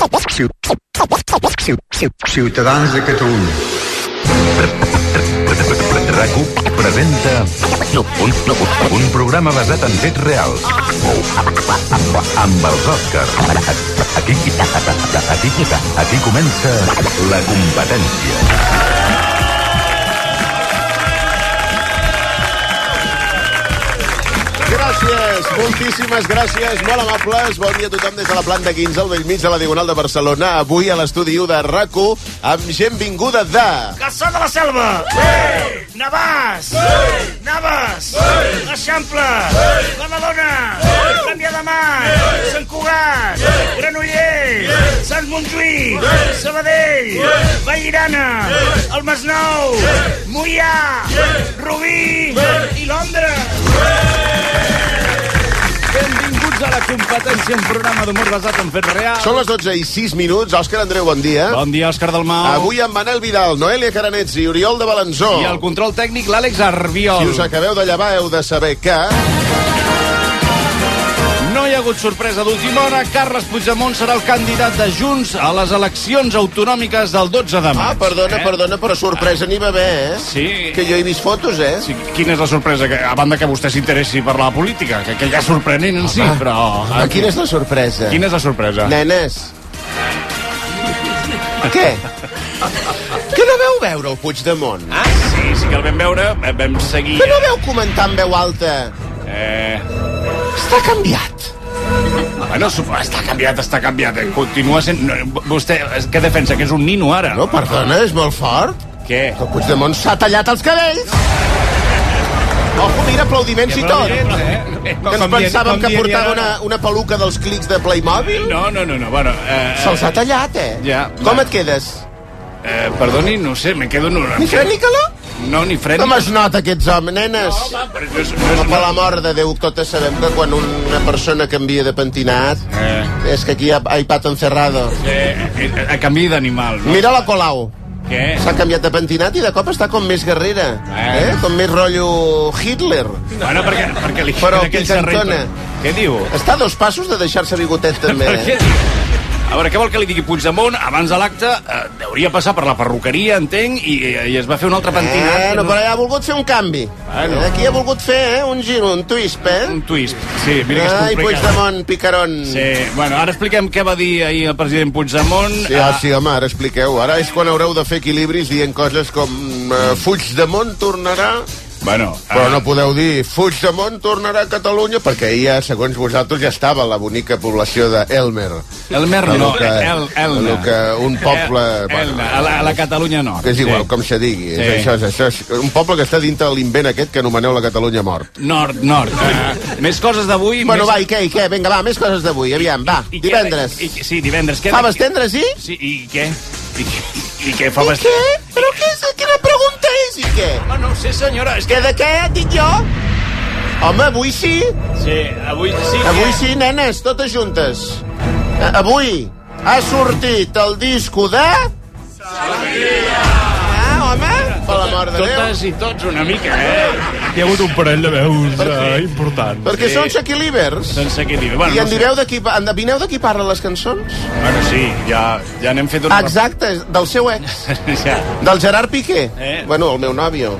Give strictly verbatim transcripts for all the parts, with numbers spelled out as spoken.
Ciutadans de Catalunya. RAC1 presenta un, un programa basat en fets reals amb els Oscars. Aquí, aquí, aquí comença La Competència. Gràcies, moltíssimes gràcies, molt amables. Bon dia a tothom des de la planta quinze, al bell mig de la Diagonal de Barcelona. Avui a l'estudi u de RAC1 amb gent vinguda de... Caçà de la Selva! Sí! Navàs! Sí! Navàs! Sí! L'Eixample! Sí! La Madona! Sí! Premià de Mar! Sí! Sant Cugat! Sí! Granollers! Sí! Sant Montjuïc! Sí! Sabadell! Sí! Vallirana! Sí! El Masnou! Sí! Moià! Sí! Rubí! Sí! I Londres! Benvinguts a La Competència, un programa d'humor basat en fets reals. Són les dotze i sis minuts. Òscar Andreu, bon dia. Bon dia, Òscar Dalmau. Avui amb Manel Vidal, Noelia Caranets i Oriol de Balanzó. I el control tècnic, l'Àlex Arbiol. Si us acabeu de llevar, heu de saber que... No hi ha hagut sorpresa d'última hora. Carles Puigdemont serà el candidat de Junts a les eleccions autonòmiques del dotze de maig. Ah, perdona, eh? perdona, però sorpresa n'hi va haver, eh? Sí. Que jo he vist fotos, eh? Sí, quina és la sorpresa? Que, a banda que vostè s'interessi per la política, que, que ja és sorprenent en si, però... Ah, quina és la sorpresa? Quina és la sorpresa? Nenes. Què? Que no veu veure el Puigdemont? Ah, sí, sí que el vam veure, vam seguir... Que no veu comentar en veu alta? Eh... Està canviat. Bueno, està canviat, està canviat. Continua sent... No, vostè, què defensa? Que és un nino, ara? No, perdona, és molt fort. Què? Que el Puigdemont s'ha tallat els cabells. Ojo, mira, aplaudiments i tot. Eh? Que ens pensàvem que portava una, una peluca dels clics de Playmobil. No, no, no, no. Bueno, eh, Se'ls ha tallat, eh? Ja. Com et quedes? Eh, perdoni, no sé, me quedo... En una... Ni fred ni calor? No, ni fred. Com es nota aquests homes, nenes? No, home, però no és... No és per la mort de Déu, totes sabem que quan una persona canvia de pentinat, eh. és que aquí hi ha iPad encerrado. Eh, eh, a canvi d'animal, no? Mira la Colau. Què? S'ha canviat de pentinat i de cop està com més guerrera. Eh? eh? Com més rotllo Hitler. Bueno, perquè, perquè li Però aquell picantona. Què diu? Està a dos passos de deixar-se bigotet, també. Per què diu? A veure, què vol que li digui Puigdemont? Abans de l'acte eh, hauria passar per la perruqueria, entenc, i, i es va fer un altre pentinat. Eh, no, però ja ha volgut fer un canvi. Bueno. Aquí ha volgut fer eh, un gir, un twist, eh? Un twist, sí, mira que és Ai, complicat. Puigdemont, picarón. Sí, bueno, ara expliquem què va dir ahir el president Puigdemont. Sí, ah, sí, home, ara expliqueu. Ara és quan haureu de fer equilibris dient coses com uh, Puigdemont tornarà... Bueno, però no podeu dir Puigdemont tornarà a Catalunya, perquè ja, segons vosaltres, ja estava la bonica població d'Elmer. Elmer no, que, El, Elna. que un poble... El, bueno, Elna, a, la, a la Catalunya Nord. Que és igual, sí. com se digui. Sí. Això, és, això és un poble que està dintre de l'invent aquest que anomeneu la Catalunya Mort. Nord, nord. Uh, més coses d'avui... Bueno, més... va, i què, i què? Vinga, va, més coses d'avui, aviam, va, I, i divendres. I, i, sí, divendres. Què, Faves tendres, i? Sí, i què? I, i què, faves... I què? Però què és? Quina pregunta és, i què? Home, no ho sé, senyora, és que... Què de què, dic jo? Home, avui sí. Sí, avui sí. Avui sí, nenes, totes juntes. Avui ha sortit el disco de... Alegria! Ah, home, per la mort de Déu. Totes i tots una mica, eh? Hi ha hagut un parell de veus uh, importants. Perquè Sí. són Shakilivers. Doncs aquí diu. Bueno, I no sé. endivineu de qui, endevineu de qui parlen les cançons? Bueno, sí, ja, ja n'hem fet una... Exacte, del seu ex. ja. Del Gerard Piqué. Eh? Bueno, el meu nòvio.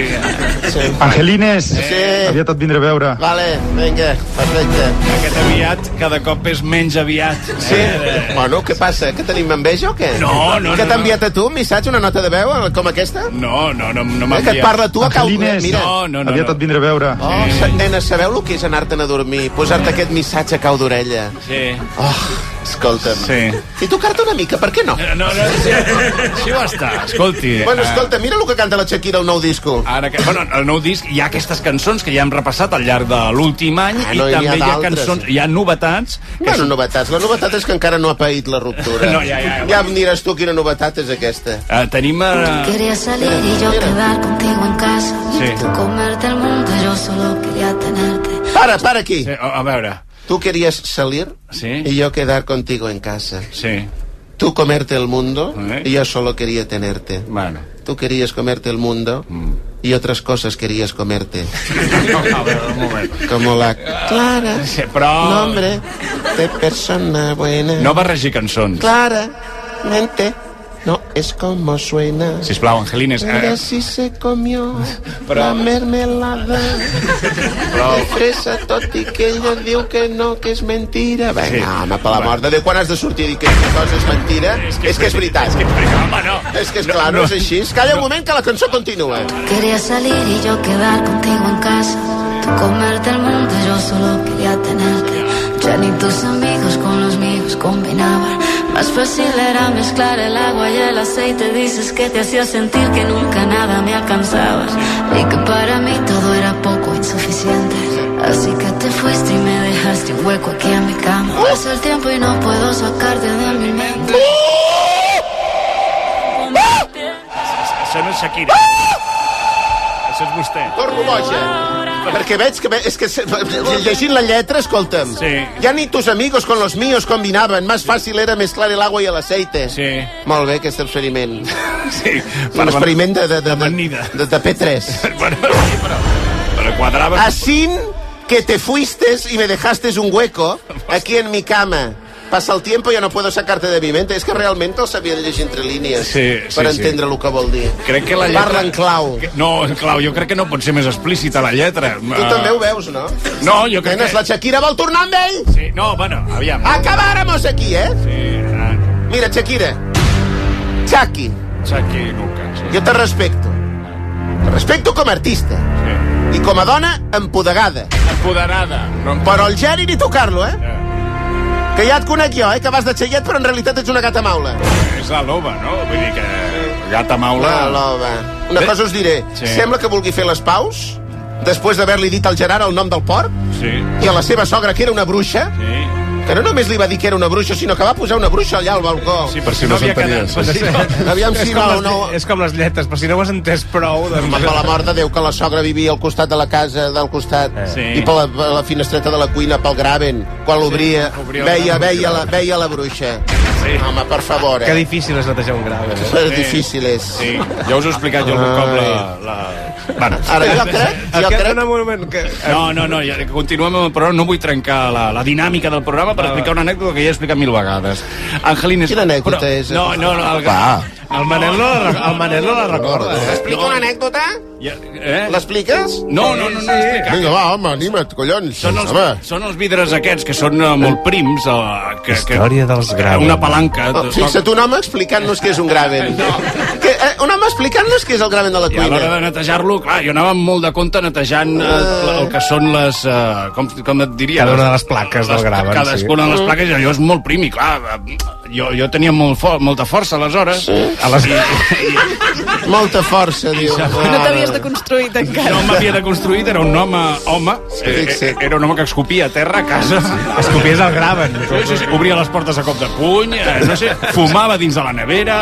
Sí. Angelines, Sí. aviat et vindré a veure. Vale, vinga, perfecte. Aquest aviat cada cop és menys aviat. Sí? Eh, Bueno, què passa? Que tenim enveja o què? No, no, Que no, t'ha enviat a tu un missatge, una nota de veu, com aquesta? No, no, no, no m'ha Eh, que et parla a tu a cau... Angelines, Mira. No, no, no. Aviat no. et vindré a veure. Oh, sa- nena, sabeu el que és anar-te'n a dormir? Posar-te aquest missatge a cau d'orella. Sí. Oh, escolta'm. Sí. I tocar-te una mica, per què no? No, no, sí, sí ho està, escolti. Bueno, eh, escolta, mira el que canta la Shakira al nou disco. Ara que, bueno, el nou disc hi ha aquestes cançons que ja hem repassat al llarg de l'últim any Ah, i no, i n'hi ha també hi ha d'altres. cançons, hi ha novetats que Bueno, són- novetats. La novetat és que encara no ha paït la ruptura. No, ja, ja, ja. Ja em diràs tu quina novetat és aquesta. eh, tenim eh, Quería salir y yo quedar contigo en casa. Sí. Tú comerte el mundo, yo solo quería tenerte. Para, para aquí. sí, a, a veure, Tú querías salir Sí. y yo quedar contigo en casa. sí, Tú comerte el mundo Eh. y yo solo quería tenerte. bueno, Tú querías comerte el mundo mm. y otras cosas querías comerte. No, a ver, un moment. Como la Clara, Sí, però... nombre de persona buena. No barregi cançons. Claramente no es como suena. Sisplau, Angelines. Mira Eh, si se comió Però- la mermelada de fresa, tot i que ella diu que no, que és mentira. Vinga, Sí. home, per la mort de Déu, quan has de sortir a dir que aquesta cosa és mentira? És que és, que és veritat. És que, home, no. És que és clar, no és així. Calla un moment que la cançó continua. Quería salir y yo quedar contigo en casa. Tú comerte el mundo, yo solo quería tenerte. Ya ni tus amigos con los míos combinaban. Más fácil era mezclar el agua y el aceite. Dices que te hacía sentir que nunca nada me alcanzabas. Y que para mí todo era poco insuficiente. Así que te fuiste y me dejaste un hueco aquí en mi cama. Pasa el tiempo y no puedo sacarte de mi mente. Això no és Shakira. Això és vostè. Torno boja. Perquè veig que... És que se- llegint la lletra, escolta'm. Sí. Ya ni tus amigos con los míos combinaban. Más fácil era mezclar el agua y el aceite. Sí. Molt bé, aquest experiment. Sí. Un experiment de, de, de, de, Amanida. de, de P tres. Bueno, sí, però... Però quadrava... Así que te fuiste y me dejaste un hueco aquí en mi cama. Pasa el tiempo y ya no puedo sacarte de mi mente. És que realment el sabia de llegir entre línies Sí, sí, per sí. entendre el que vol dir. Crec que la lletra... Parla en clau. Que- No, en clau, jo crec que no pot ser més explícita la lletra. Tu també ho veus, no? No, jo crec Nenes, que... la Shakira vol tornar amb ell? Sí, no, bueno, aviam. Acabáramos aquí, eh? Sí, ah, Mira, Shakira. Shaki, Shaki Luca, sí. jo te respecto. Te respecto com a artista. sí. I com a dona, empodegada. Empoderada. No, Però el Geri ni tocar-lo, eh? Eh, Que ja et conec jo, eh? Que vas de xaiet, però en realitat ets una gata maula. és la loba, no? Vull dir que... Gata maula... La loba. Una Bé. cosa us diré. Sí. Sembla que vulgui fer les paus després d'haver-li dit al Gerard el nom del porc Sí, i a la seva sogra que era una bruixa, sí. que no només li va dir que era una bruixa, sinó que va posar una bruixa allà al balcó. Sí, per si no, havia quedat. Per si no... Aviam si És com, no, les, no... és com les lletres, però si no ho has entès prou... Home, Doncs... per la mort de Déu, que la sogra vivia al costat de la casa del costat Sí. i per la, per la finestreta de la cuina, pel graven, quan l'obria, obria veia, la veia, la, veia la bruixa. Sí. Home, per favor, Que eh? difícil és netejar un grau, eh? És difícil, és. Sí, ja us he explicat jo algun cop la... la... Bueno, Ara, jo crec, jo Aquest crec... en un moment que... no, no, no, ja, que continuem amb el programa, no vull trencar la, la dinàmica del programa per explicar una anècdota que ja he explicat mil vegades. Angelines... Quina anècdota però- és? No, no, no, el... Va. El Manel no la, el Manel no la recorda, eh? Explica una anècdota? Ja, eh? L'expliques? No, no, no, no, explica. Vinga, va, home, anima't, collons. Són els, Home. són els vidres aquests, que són uh, molt prims. Uh, que, Història dels graven. Una palanca. Oh, fixa't, un home explicant-nos què és un graven. No. Que, eh, un home explicant-nos què és el graven de la I a l'hora cuina. de netejar-lo, clar, jo anava amb molt de compte netejant uh, el que són les... Uh, com, com et diria? Cada una de les plaques del graven, Cadascuna sí. de les plaques, i allò és molt prim, i clar, eh, jo, jo tenia molt for, molta força, aleshores. Sí. A les... Molta força, diu. No t'havies de construir encara. No m'havia de construir, era un home home, eh, fixa't. era un home que escopia a terra a casa. Escopies el graven. Sí, sí, sí, obria les portes a cop de puny, eh, no sé, fumava dins de la nevera.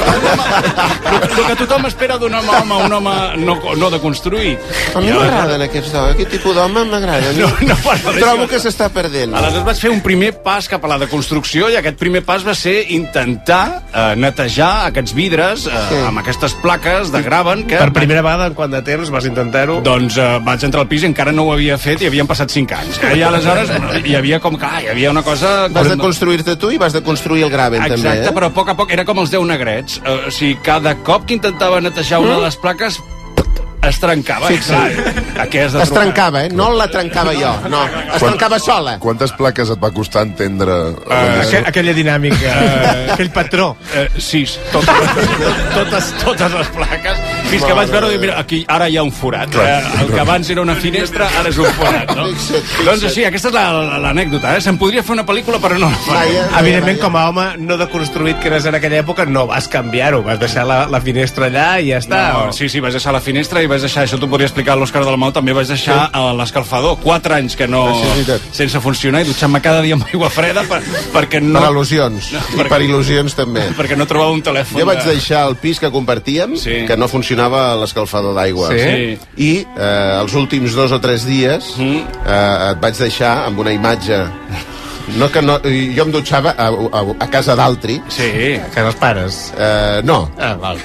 El, el que tothom espera d'un home home, un home no, no de construir. A mi m'agraden aquests dones, aquest tipus d'home m'agrada. No, no, bueno, Trobo que s'està perdent. Aleshores vaig fer un primer pas cap a la deconstrucció i aquest primer pas va ser intentar eh, netejar aquests vidres eh, Sí. amb aquestes plaques de graven que... Per primera vegada en quant de temps vas intentar-ho? Doncs eh, vaig entrar al pis i encara no ho havia fet i havien passat cinc anys. Eh? I aleshores hi havia com que... Ah, hi havia una cosa... Vas de construir-te tu i vas de construir el graven, Exacte, també, eh? però a poc a poc era com els deu negrets. Eh, o sigui, cada cop que intentava netejar una de les plaques es trencava. Fixa't. Clar, aquí has de Es trobar. trencava, eh? No la trencava jo, no. Es trencava sola. Quantes plaques et va costar entendre... Eh, Aqu aquella dinàmica, aquell patró. Eh, sis, totes, totes, totes les plaques, fins que vaig veure, dic, mira, aquí ara hi ha un forat. Eh, el que abans era una finestra, ara és un forat, no? Fixa't, fixa't. Doncs així, aquesta és la- l'anècdota, eh? Se'n podria fer una pel·lícula, però no la faré. Vaja, vaja, Evidentment, vaja. com a home no deconstruït que eres en aquella època, no vas canviar-ho. Vas deixar la, la finestra allà i ja està. No, sí, sí, vaig deixar la finestra i vaig deixar, això t'ho podria explicar a l'Òscar Dalmau, també vaig deixar sí. l'escalfador, quatre anys que no... Sí, és veritat. sense funcionar i dutxant-me cada dia amb aigua freda per, perquè no... Per al·lusions. No, I perquè- per il·lusions, també. perquè no trobava un telèfon. Jo vaig de- deixar el pis que compartíem, Sí. que no funcionava l'escalfador d'aigua. Sí? Sí. I eh, els últims dos o tres dies Mm. eh, et vaig deixar amb una imatge No, que no, jo em dutxava a, a, a casa d'altri. Sí, a casa dels pares. Uh, no. Ah, val.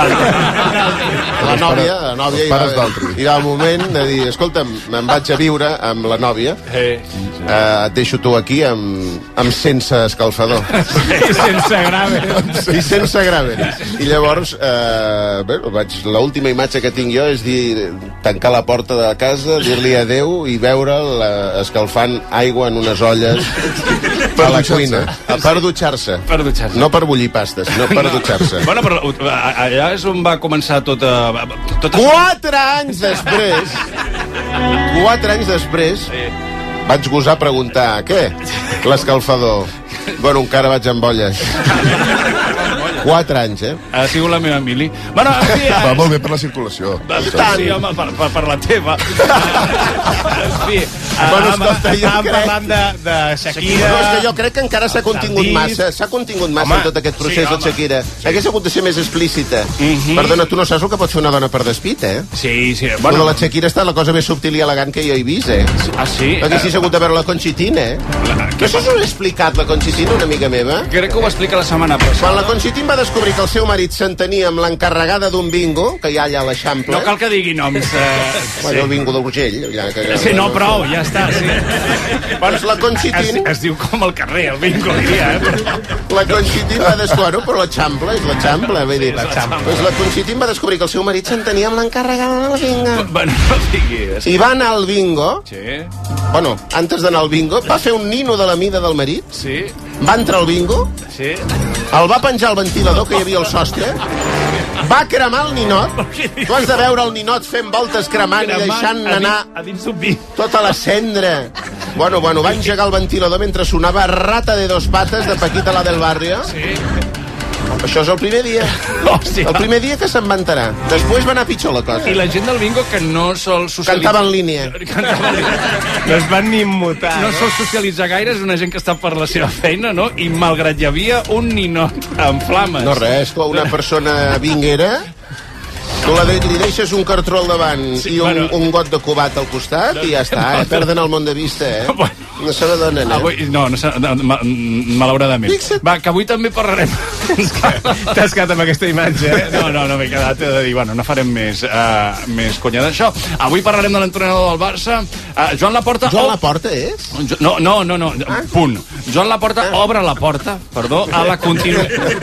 La nòvia, la nòvia hi va, hi va un moment de dir, escolta'm, me'n vaig a viure amb la nòvia, eh, et deixo tu aquí amb, amb sense escalfador. I sense graves. I sense graves. I llavors, eh, bé, vaig, l'última imatge que tinc jo és dir, tancar la porta de casa, dir-li adeu i veure'l eh, escalfant aigua en unes olles a la cuina. Per dutxar-se. Per dutxar-se. No per bullir pasta, sinó per dutxar-se. Bueno, però allà és on va començar tota... tota... Quatre anys després, quatre anys després, vaig gosar preguntar, què? L'escalfador. Bueno, encara vaig amb olles. Quatre anys, eh? Ha sigut la meva mili. Bueno, en fi... Va molt bé per la circulació. Sí, home, per, per, per la teva. En fi... Bueno, escolta, jo estàvem crec... parlant de, de Shakira... No, és que jo crec que encara s'ha contingut massa. S'ha contingut massa Home, en tot aquest procés sí, de Shakira. Hagués hagut de ser més explícita. Mhm. Perdona, tu no saps el que pot fer una dona per despit, eh? Sí, sí. Bueno, Bueno, la Shakira està la cosa més subtil i elegant que jo he vist, eh? ah, sí? Perquè si s'ha hagut de veure la Conchitina, eh? No sé si ho he explicat, la Conchitina, una amiga meva. Crec que ho va explicar la setmana passada. Quan la Conchitina va descobrir que el seu marit s'entenia amb l'encarregada d'un bingo, que hi ha allà a l'Eixample... No cal que digui noms. Eh, Bueno, el bingo d'Urgell. allà que- sí, no, prou, ja està, sí. Doncs la Es, Conchitina... es diu com el carrer, el bingo, dia, eh? Però... La Conchitina va descobrir, però l'Eixample és l'Eixample, vull dir. l'Eixample. Doncs la Conchitina va descobrir que el seu marit s'entenia amb l'encarregada del bingo. Bueno, no diguis. I va anar al bingo, Sí, bueno, antes d'anar al bingo, va fer un nino de la mida del marit, sí, va entrar al bingo, sí. el va penjar al ventilador que hi havia al sostre, va cremar el ninot, tu has de veure el ninot fent voltes cremant i deixant a anar dins, a dins d'un vi. tota la cendra. Bueno, bueno, va engegar el ventilador mentre sonava Rata de dos pates de Paquita la del Barrio. Sí. Això és el primer dia. Hòstia. El primer dia que se'n va enterar. Després va anar pitjor la cosa. I la gent del bingo que no sol socialitzar... Cantava en línia. Cantava en línia. No es van ni immutar. No sol socialitzar gaire, és una gent que està per la seva feina, no? I malgrat hi havia un ninot en flames. No res, tu, una persona vinguera, tu la de, li deixes un cartró al davant Sí, i un, bueno. un got de cubat al costat i ja està, eh? Perden el món de vista, eh? Bueno. No se n'adonen, eh? Avui, no, no, no, ma, malauradament. Fixa't. Va, que avui també parlarem... T'has quedat amb aquesta imatge, eh? No, no, no m'he quedat, he de dir, bueno, no farem més, uh, més conya d'això. Avui parlarem de l'entrenador del Barça. Uh, Joan Laporta... Joan Laporta és? Jo- No, no, no, no, punt. Joan Laporta obre la porta, perdó, a la continuïtat...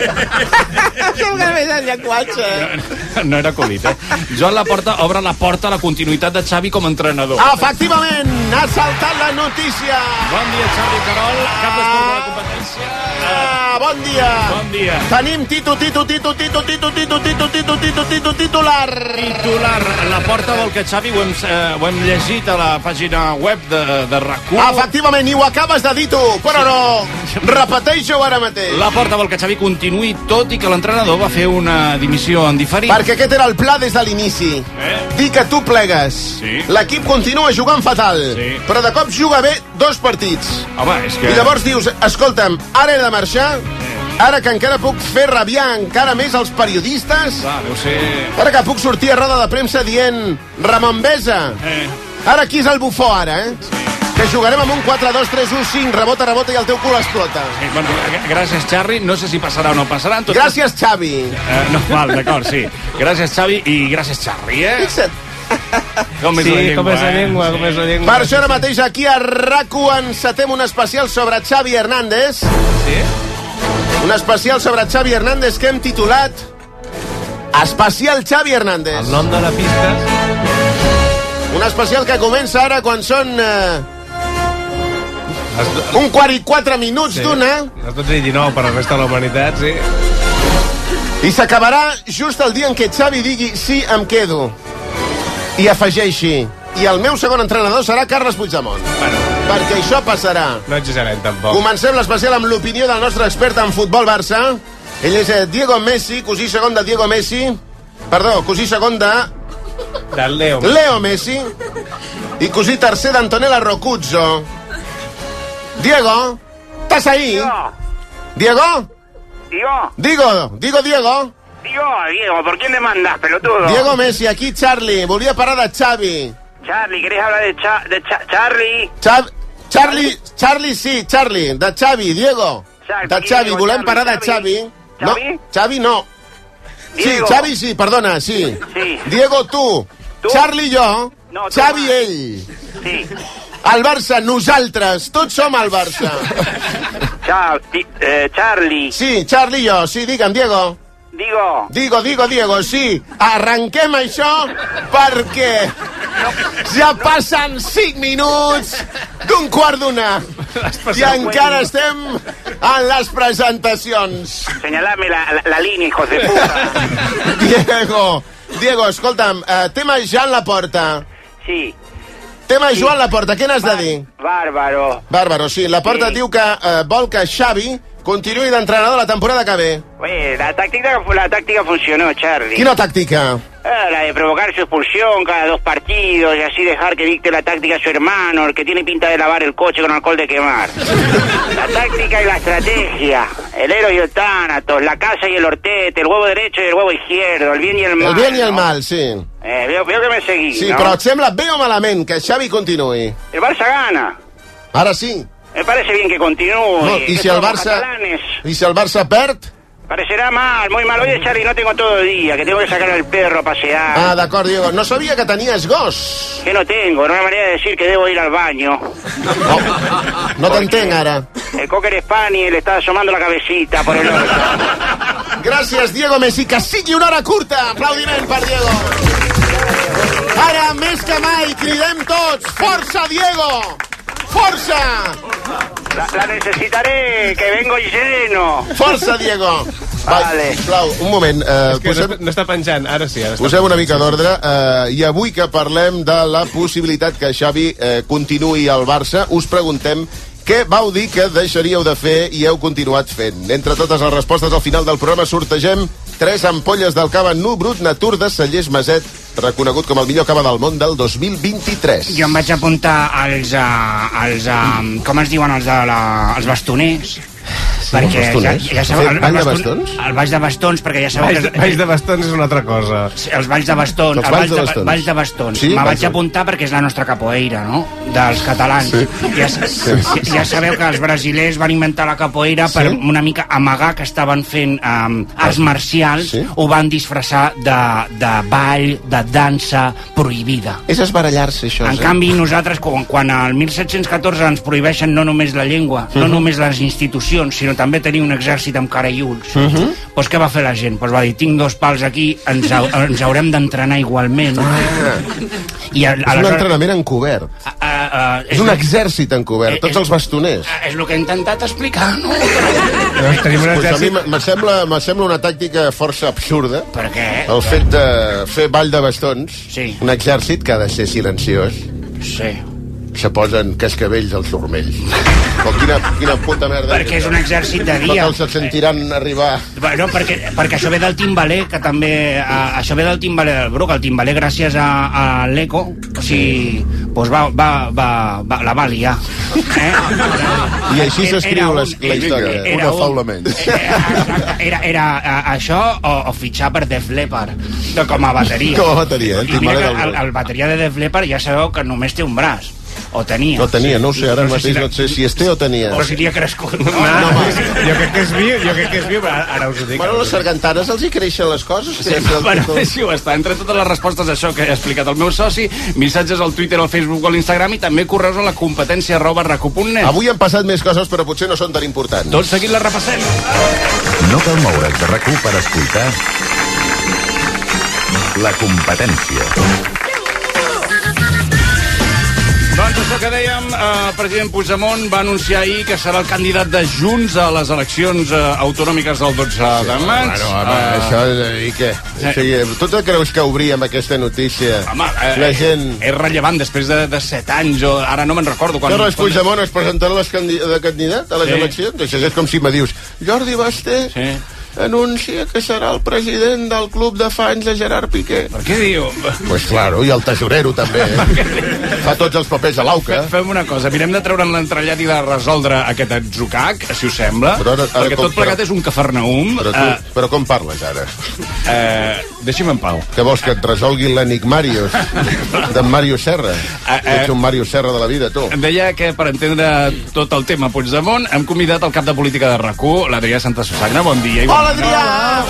El que ve del llenguatge. No era Covid, eh? Joan Laporta obre la porta a la continuïtat de Xavi com a entrenador. Efectivament, ha saltat la notícia. Bon dia, Xavi Carol, cap d'esport de la competència. Ah, bon dia. Bon dia. Tenim Tito, Tito, Tito, Tito, Tito, Tito, Tito, Tito, Tito, Tito, titular. Titular, la porta vol que Xavi, ho hem, eh, ho hem llegit a la pàgina web de, de RAC u. Efectivament, i ho acabes de dir tu, però no. Repeteixo ara mateix. La porta vol que Xavi continuï, tot i que l'entrenador va fer una dimissió en diferit. Perquè aquest era el pla des de l'inici. Eh? Dir que tu plegues. Sí. L'equip continua jugant fatal. Sí. Però de cop juga bé dos partits. Home, és que... I llavors dius, escolta'm, ara he de marxar, ara que encara puc fer rabiar encara més els periodistes, Clar, deu ser... ara que puc sortir a roda de premsa dient Ramon Besa, Eh. ara qui és el bufó ara, eh? Que jugarem amb un quatre dos tres un cinc, rebota, rebota i el teu cul explota. Eh, bueno, gràcies, Xarri. No sé si passarà o no passarà. En tot Gràcies, Xavi. Eh, no, val, d'acord, sí. Gràcies, Xavi, i gràcies, Xarri, eh? Fixa't. Com és Sí, la llengua, com és la eh? llengua, com és la llengua. Per això ara mateix aquí a RAC u encetem un especial sobre Xavi Hernández. Sí? Un especial sobre Xavi Hernández que hem titulat Especial Xavi Hernández. El nom de la pista... Un especial que comença ara quan són eh, un quart i quatre minuts Sí. d'una Les dotze i dinou per la resta de la humanitat, sí. i s'acabarà just el dia en què Xavi digui sí, em quedo. I afegeixi, i el meu segon entrenador serà Carles Puigdemont. Bueno, Perquè això passarà. no exagerem tampoc. Comencem l'especial amb l'opinió del nostre expert en futbol Barça. Ell és eh, Diego Messi, cosí segon de Diego Messi. Perdó, cosí segon de Del Leo. Leo Messi i cosí tercer d'Antonella Rocuzzo. Diego, ¿estás ahí? Diego, Digo, digo, digo Diego. digo, Diego, ¿por quién le mandas, pelotudo? Diego Messi, aquí Charlie, volia parlar de Xavi. Charlie, ¿querés hablar de, Cha de Cha Charlie? Xavi, Charlie, Charlie, sí, Charlie, de Xavi, Diego. De Xavi, volem parlar de Xavi. No, Xavi no. Sí, Xavi sí, perdona, sí. Diego, tu. Charlie, jo. Xavi, ell. Sí. El Barça, nosaltres. Tots som el Barça. Charlie. Sí, Charlie i jo. Sí, digue'm, Diego. Digo. Digo, digo, Diego, sí. Arrenquem això perquè ja passen cinc minuts d'un quart d'una. I encara estem en les presentacions. Señalame la, la, la línia, hijos de puta. Diego, Diego, escolta'm, eh, tema Joan Laporta. Sí. Tema sí. Joan Laporta, què n'has de dir? Bàrbaro. Bàrbaro, sí. Laporta sí. diu que eh, vol que Xavi continuï d'entrenador la temporada que ve. Oye, la táctica, la táctica funcionó, Charlie. ¿Quina táctica? Eh, la de provocar su expulsión cada dos partidos y así dejar que dicte la táctica a su hermano, el que tiene pinta de lavar el coche con alcohol de quemar. La táctica y la estrategia, el héroe y el tánatos, la casa y el hortete, el huevo derecho y el huevo izquierdo, el bien y el mal. El bien y el ¿no? mal, sí. Eh, veo, veo que me seguís, Sí, ¿no? però et sembla bé o malament que Xavi continuï? El Barça gana. Ara sí. Me parece bien que continúe. No, ¿y si el Barça, ¿y si el Barça perd? Parecerá mal, muy mal. Oye, Charlie, no tengo todo el día, que tengo que sacar al perro a pasear. Ah, d'acord, Diego. No sabia que tenies gos. Que no tengo, no hay manera de decir que debo ir al baño. No, no t'entenc ara. El Cocker Spaniel le está asomando la cabecita por el orto. Gràcies, Diego Messi. Que sigui una hora curta. Aplaudiment per Diego. Ara, més que mai, cridem tots. Força, Diego! Força! La, la necesitaré, que vengo lleno. Força, Diego. Vale. Sisplau, un moment. Eh, És que posem... no, no està penjant, ara sí. Ara està posem una penjant. mica d'ordre. Eh, I avui que parlem de la possibilitat que Xavi eh, continuï al Barça, us preguntem què vau dir que deixaríeu de fer i heu continuat fent. Entre totes les respostes, al final del programa sortegem tres ampolles del cava Nu Brut Natur de Cellers Maset, reconegut com el millor cava del món del dos mil vint-i-tres. Jo em vaig apuntar als, uh, als uh, com es diuen, els, de la, els bastoners. Sí, perquè els bastoners? Ja, ja sabeu, el, Ball el de baston, bastons? el balls de bastons, perquè ja sabeu... Balls, que... balls de bastons és una altra cosa. Els balls de bastons. Els balls de bastons. Balls de bastons. Sí, Me vaig balls. apuntar perquè és la nostra capoeira, no?, dels catalans. Sí. Ja, ja, ja sabeu que els brasilers van inventar la capoeira per Sí. una mica amagar que estaven fent um, arts marcials, Sí. ho van disfressar de, de ball, de dansa prohibida. És esbarallar-se, això. En canvi, nosaltres, quan, quan al disset deu quatre ens prohibeixen no només la llengua, no només les institucions, sinó també tenir un exèrcit amb cara i ulls, Uh -huh. doncs què va fer la gent? Doncs va dir, tinc dos pals aquí, ens, ha, ens haurem d'entrenar igualment. Ah. I a, És un entrenament encobert. Uh, uh, És un exèrcit encobert, tots els bastoners. És el que he intentat explicar, no? Llavors tenim un Pues a mi exèrcit... me sembla, me sembla una tàctica força absurda. Per què? El fet de fer ball de bastons, Sí. un exèrcit que ha de ser silenciós, Sí. se posen cascavells als turmells. O quina, quina puta merda. Perquè és un exèrcit de No dia. te'ls sentiran arribar. Bueno, perquè, perquè això ve del timbaler, que també... Uh, això ve del timbaler del Bruc. El timbaler, gràcies a, a l'Eco, o sigui, doncs va, va, va, va, la va liar. Eh? I així s'escriu Era la, un- la història. era Una un- faula menys. Exacte, era, era uh, això o, o fitxar per Def Leppard de, com a bateria. Com a bateria, el I mira timbaler que del el, Bruc. el bateria de Def Leppard ja sabeu que només té un braç. O tenia. No tenia, no ho sé, ara No sé mateix si no sé si es té o tenia. O si li ha crescut. No, No, no, jo crec que és viu, jo crec que és viu, però ara, ara us ho dic. Bueno, a les sargantanes els hi creixen les coses. Sí, bueno, així ho està. Entre totes les respostes a això que he explicat el meu soci, missatges al Twitter, al Facebook o a l'Instagram i també correus a la competència arroba racu punt net. Avui han passat més coses, però potser no són tan importants. Tot seguit la repassem. No cal moure's de RAC u per escoltar la competència. Doncs això que dèiem, eh, el president Puigdemont va anunciar ahir que serà el candidat de Junts a les eleccions eh, autonòmiques del dotze de maig. Bueno, home, Eh, això, i què? O sigui, tu te creus que obríem aquesta notícia? Home, eh, la gent... és rellevant després de, de set anys, o ara no me'n recordo quan... Carles quan- Puigdemont es presentarà les candi de candidat a les Sí. eleccions? Això és com si me dius, Jordi Basté... Sí. anuncia que serà el president del club de fans de Gerard Piqué. Per què diu? Pues claro, i el tesorero també. Fa tots els papers a l'auca. Fem una cosa, mirem de treure'n l'entrellat i de resoldre aquest atzucac, si us sembla, però ara, ara perquè com, tot plegat però, és un cafarnaum. Però, tu, uh, però com parles ara? Uh, deixi'm en pau. Què vols, que et resolgui l'enigmarius d'en Mario Serra? Uh, uh, Ets un Mario Serra de la vida, tu. Deia que per entendre tot el tema Puigdemont hem convidat el cap de política de RAC u, l'Adrià Santa Susagna. Bon dia. Hola, Adrià!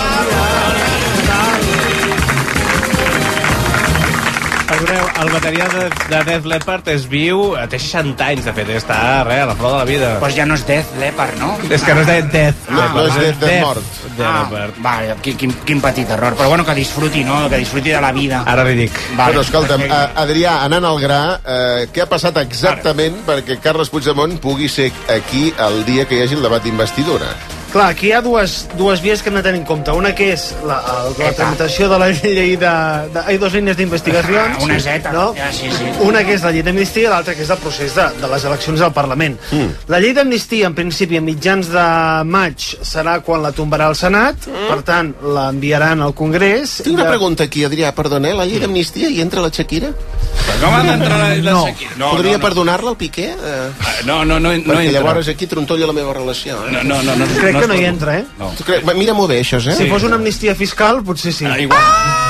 Perdoneu, el bateria de, de Def Leppard és viu, té seixanta anys, de fet, està re, a la flor de la vida. Pues ja no és Death Leppard, no? És que no és de Death no, Leppard. No és Death, Death mort. Ah, vale, quin, quin, quin petit error. Però bueno, que disfruti, no? Que disfruti de la vida. Ara li dic. Vale, però escolta'm, uh, Adrià, anant al gra, uh, què ha passat exactament Ara. perquè Carles Puigdemont pugui ser aquí el dia que hi hagi el debat d'investidura? Clar, aquí hi ha dues, dues vies que hem de tenir en compte. Una que és la, la tramitació de la llei de... de hi ha dues línies d'investigacions. Ah, una zeta. No? Ja, sí, sí. Una que és la llei d'amnistia i l'altra que és el procés de, de les eleccions al Parlament. Mm. La llei d'amnistia, en principi, a mitjans de maig serà quan la tombarà el Senat, mm. per tant, l'enviaran al Congrés. Tinc una de... pregunta aquí, Adrià, perdona, eh? La llei d'amnistia hi entra la Shakira? Però com ha d'entrar la, la no. Shakira? No, Podria no, no. perdonar-la, el Piqué? Uh, no, no, no, no Perquè entra. llavors aquí trontolla la meva relació. Eh? No, no, no, no, Crec no, que no hi entra, eh? No. Cre... Mira molt bé, això, eh? Si sí. fos una amnistia fiscal, potser sí. Ah, igual.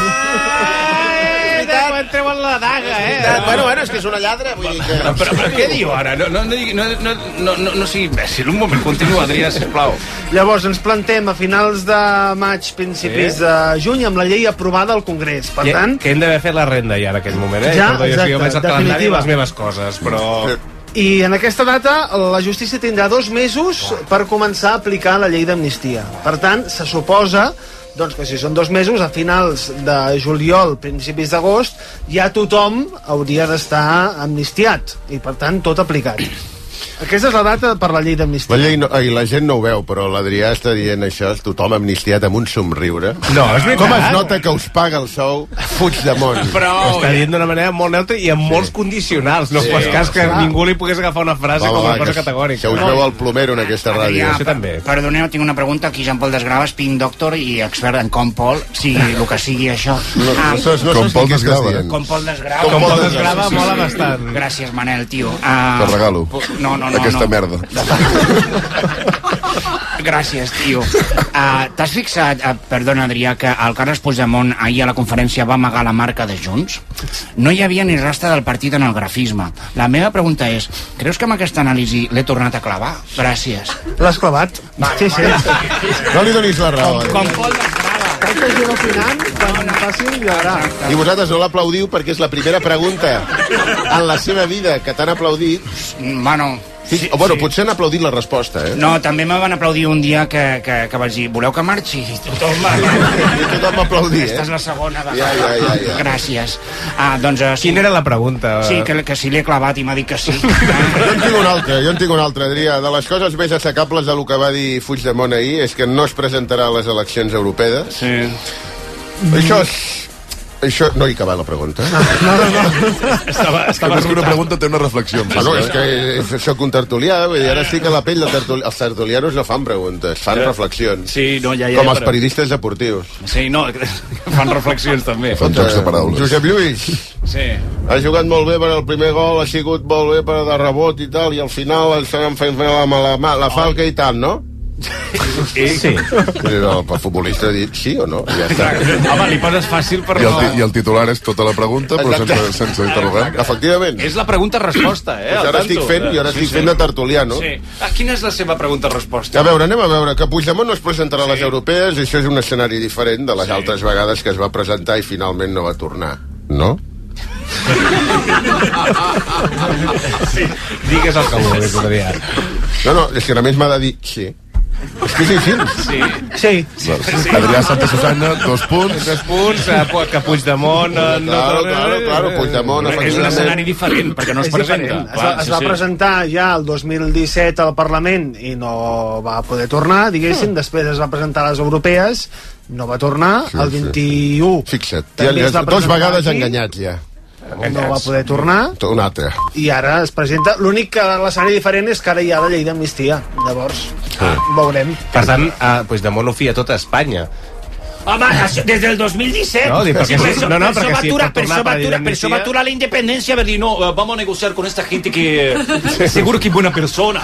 Quan treuen la daga, eh? Bueno, bueno, és que és una lladra, vull dir que... Però, però, però què diu ara? No, no, no, no, no, no, no sigui imbècil. Un moment, continua, Adrià, sisplau. Llavors, ens plantem a finals de maig, principis sí. de juny, amb la llei aprovada al Congrés. Per I, tant... Que hem d'haver fet la renda ja en aquest moment, eh? Ja, Perdó, exacte, jo vaig al calendari definitiva. les meves coses, però... I en aquesta data la justícia tindrà dos mesos per començar a aplicar la llei d'amnistia. Per tant, se suposa doncs, que si són dos mesos, a finals de juliol, principis d'agost, ja tothom hauria d'estar amnistiat i, per tant, tot aplicat. Aquesta és la data per la llei d'amnistia. La llei no, ai, la gent no ho veu, però l'Adrià està dient això, tothom amnistiat amb un somriure. No, és veritat. Com es nota que us paga el sou Puigdemont? Però... Ho està dient d'una manera molt neutra i amb sí. molts condicionals. No sí, fos cas que clar. ningú li pogués agafar una frase va, com una cosa categòrica. Se us veu el plomero en aquesta ràdio. Adrià, també. Perdoneu, tinc una pregunta. Aquí Jean Paul Desgrava, spin doctor i expert en com Paul, sigui el que sigui això. No, ah, no, no, no com Paul Desgrava. Com Paul Desgrava. Com Paul Desgrava mola bastant. Gràcies, Manel, tio. Uh, Te regalo. No, no, no. Aquesta no. merda. Gràcies, tio. Uh, T'has fixat, uh, perdona, Adrià, que el Carles Puigdemont ahir a la conferència va amagar la marca de Junts? No hi havia ni rastre del partit en el grafisme. La meva pregunta és, creus que amb aquesta anàlisi l'he tornat a clavar? Gràcies. L'has clavat? Sí, sí. No li donis la raó. Com, com Paul Desgrava. Crec que jo opinant, quan faci un llorà. I vosaltres no l'aplaudiu perquè és la primera pregunta en la seva vida que t'han aplaudit. Bueno... Sí, sí, o bueno, sí. Potser han aplaudit la resposta, eh? No, també me van aplaudir un dia que, que, que vaig dir, voleu que marxi? I tothom va... I tothom va aplaudir, eh? Aquesta és la segona vegada. Ja, ja, ja, ja. Gràcies. Ah, doncs, uh, sí. Quina era la pregunta? Sí, que, que si l'he clavat i m'ha dit que sí. Jo en tinc un altre, jo en tinc un altre, Adrià. De les coses més assecables del que va dir Puigdemont ahir és que no es presentarà a les eleccions europees. Sí. Mm. Això és... Això... No hi acaba la pregunta. No, no, no. Estava, estava és que una pregunta té una reflexió. Ah, no, és que soc un tertulià, vull dir, ara estic a la pell del tertulià. Els tertulianos no fan preguntes, fan sí. reflexions. Sí, no, ja, ja, com els però... periodistes deportius. Sí, no, fan reflexions també. Fan jocs de paraules. Josep Lluís. Sí. Ha jugat molt bé per al primer gol, ha sigut molt bé per de rebot i tal, i al final s'han fet la, la, la, la falca i tal, no? Sí. Sí. El, el futbolista ha dit sí o no, ja està. Home, li poses fàcil per... I el, I el titular és tota la pregunta, però sense, sense interrogar. Efectivament. És la pregunta-resposta, eh? Pues ara estic fent, i ara estic sí, fent de tertuliano. Sí. Ah, quina és la seva pregunta-resposta? A veure, anem a veure, que Puigdemont no es presentarà a les sí. europees, i això és un escenari diferent de les sí. altres vegades que es va presentar i finalment no va tornar, no? Sí. Digues el que vulguis, Adrià. No, no, és que només m'ha de dir sí. És que és així. Sí. Sí. sí. sí. Adrià Santa Susana, dos punts. Dos punts, eh, que Puigdemont... No, claro, claro, claro, Puigdemont... És un escenari diferent, perquè no es presenta. Es va, es va presentar ja el dos mil disset al Parlament i no va poder tornar, diguéssim. Mm. Després es va presentar a les europees, no va tornar. Sí, el vint-i-u... Fixa't, ja, ja, dos vegades aquí. Enganyats ja. no va poder tornar. Tornate. I ara es presenta... L'únic que l'escenari diferent és que ara hi ha la llei d'amnistia. Llavors, Ah. veurem. Per tant, eh, Puigdemont ho fia tot a Espanya. Home, això, des del dos mil disset. No, dic, perquè per sí, això- no, no, per això perquè va sí, aturar- per per tornar això va per dir aturar- per això va d'amnistia. aturar la independencia, va dir, no, eh, vamos a negociar con esta gente que seguro que es buena persona.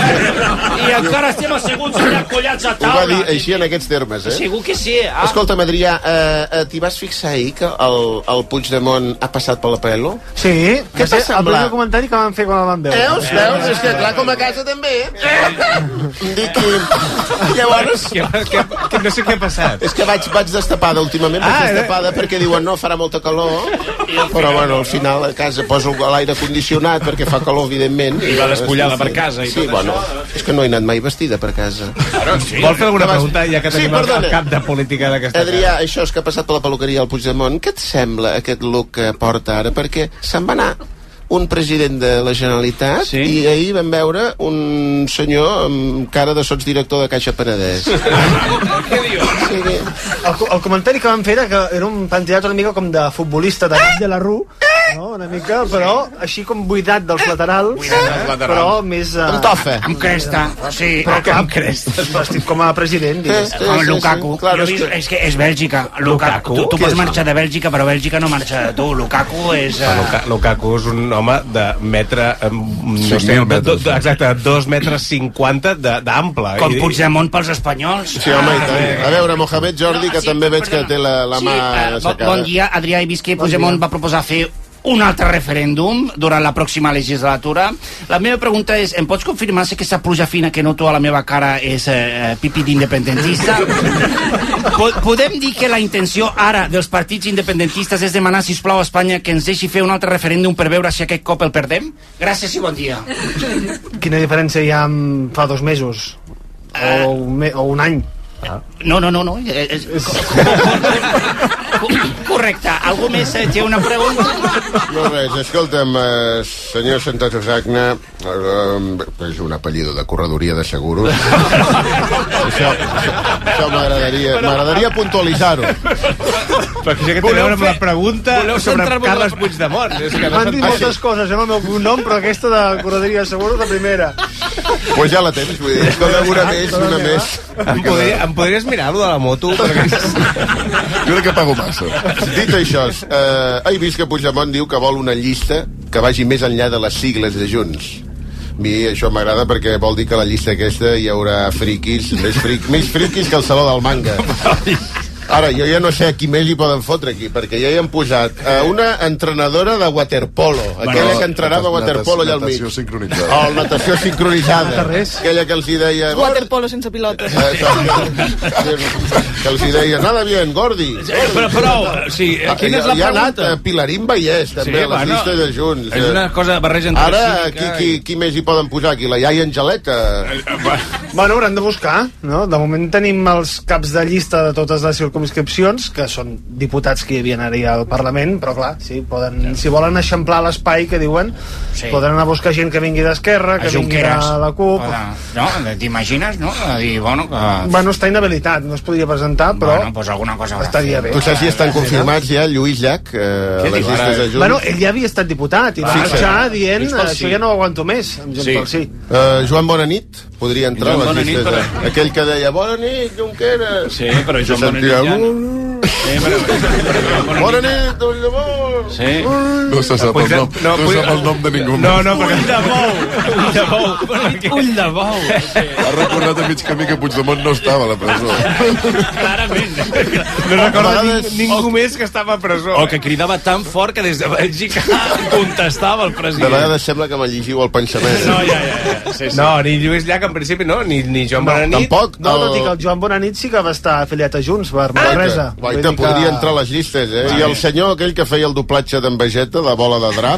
I encara estem asseguts allà collats a Ho va dir taula. així en aquests termes, eh? Segur que sí. Ah. Escolta'm, Adrià, eh, eh, t'hi vas fixar ahir que el, el Puigdemont ha passat per la pelo? Sí, Què va ser t'ha el primer semblat? comentari que van fer quan el van veure. Veus, veus? És que clar, com a casa també. Dic que... Llavors... Que, que, que no sé què ha passat. És que vaig, vaig destapada últimament, vaig Ah, destapada perquè diuen no, farà molta calor, però bueno, al final a casa poso l'aire condicionat perquè fa calor, evidentment. I va despullada per casa i sí, tot bueno, això. és que no he anat mai vestida per casa. Claro, sí. Vol fer alguna Que vas- pregunta, ja que Sí, tenim el, perdona. el cap de política d'aquesta Adrià, això és que ha passat per la peluqueria al Puigdemont, què et sembla aquest look que porta ara? Perquè se'n va anar un president de la Generalitat Sí. i ahir vam veure un senyor amb cara de sotsdirector de Caixa Penedès. Què dius? Sí, El, co- el comentari que van fer era que era un plantejat una mica com de futbolista de de la Rue, no? Una mica, però així com buidat dels laterals, dels laterals. però més... amb tofa. Amb cresta, sí. Però clar, amb cresta. vestit com a president, digues. Sí, Com sí, el Lukaku. sí, clar, Jo he és vist, que- és que és Bèlgica. Lukaku. Tu, tu Què pots és? marxar de Bèlgica, però Bèlgica no marxa de tu. Lukaku és... Uh... Luka, Lukaku és un home de metre... eh, No cinc sé, mil do, metres. do, exacte, dos metres cinquanta de- d'ample. Com I- Puigdemont pels espanyols. Sí, home, i tant. A veure, Mohamed Jordi, que sí, també veig que perdona. té la, la Sí, mà eh, bo- aixecada. bon dia, Adrià. He vist que Puigdemont va proposar fer un altre referèndum durant la pròxima legislatura. La meva pregunta és, em pots confirmar si aquesta pluja fina que noto a la meva cara és eh, pipi d'independentista? Po- Podem dir que la intenció ara dels partits independentistes és demanar, sisplau, a Espanya que ens deixi fer un altre referèndum per veure si aquest cop el perdem? Gràcies i bon dia. Quina diferència hi ha amb fa dos mesos? O un, me, o un any? No, no, no, no. eh, És, co- co- co- correcte. Algú més eh, té una pregunta? No res, escolta'm, eh, senyor Santato Sagna, eh, és un apellido de corredoria de seguros. això això, això m'agradaria m'agradaria puntualitzar-ho. Però que això que té a Voleu veure amb fer- la pregunta voleu sobre centrar-vos Carles en la- Puigdemont. És que no M'han dit s'entén. moltes coses amb el meu cognom, però aquesta de corredoria de seguros, la primera. Pues ja la tens, vull dir, escolta, una més, una més. Em, podria, em podries mirar allò de la moto? Perquè... Jo crec que pago massa. Dit això, eh, he vist que Puigdemont diu que vol una llista que vagi més enllà de les sigles de Junts. A mi això m'agrada perquè vol dir que a la llista aquesta hi haurà friquis, més, fric, més friquis que el Saló del Manga. Ara, jo ja no sé a qui més hi poden fotre aquí, perquè ja hi han posat eh, una entrenadora de waterpolo, aquella que entrenava waterpolo allà al mig. Natació sincronitzada. Oh, natació sincronitzada. Aquella que els hi deia... Waterpolo sense pilotes. Eh, que els hi deia, nada bien, Gordi. Però, però, sí, Ah, quina és la hi ha anat pregunta? eh, Pilarín Vallès, també, Sí, a les bueno, llistes de Junts. és una cosa barreja entre Ara, cívica qui, qui, qui més hi poden posar aquí? La iaia Angeleta? Bueno, hauran de buscar, no? De moment tenim els caps de llista de totes les circumscripcions, que són diputats que hi havia ara al Parlament, però clar, sí, poden, si volen eixamplar l'espai que diuen, Sí. poden anar a buscar gent que vingui d'Esquerra, que A vingui de Junqueras. la CUP. No, t'imagines, no? A dir, bueno, que... Bueno, està inhabilitat, no es podria presentar, però Bueno, pues alguna cosa haurà estaria bé. Tu saps si estan confirmats ja Lluís Llach, eh, a les diu ara? llistes de Junts? Bueno, ell ja havia estat diputat i va Sí, marxar sí. dient, Junts pel això sí. ja no ho aguanto més, amb Junts Sí. pel sí. Uh, Joan Bonanit podria entrar Joan a les Bonanit, llistes. però- De... Aquell que deia, bona nit, Junqueras. Sí, però Joan Se Bonanit sentia, ja no. Sí, però, però, Bona nit, Puigdemont. Sí. No se sap el nom, no, no sap el nom de ningú. No, no, perquè... Ull de bou! Ull de bou! Ull de bou! Ha recordat a mig camí que Puigdemont no estava a la presó. Clarament. No recorda vegades- ning ningú més que estava a presó. O que cridava tan fort que des de Bèlgica contestava el De president. vegades sembla que me llegiu el pensament. No, ja, ja, ja. Sí, sí. No, ni Lluís Llach, en principi, no, ni, ni Joan No, Bonanit. Tampoc. No, tot i el- que el Joan Bonanit sí que va estar afiliat a Junts per Guaita, Manresa. Vull Guaita dir que- podria entrar a les llistes, eh? I el senyor aquell que feia el doblatge d'en Vegeta, de bola de drap.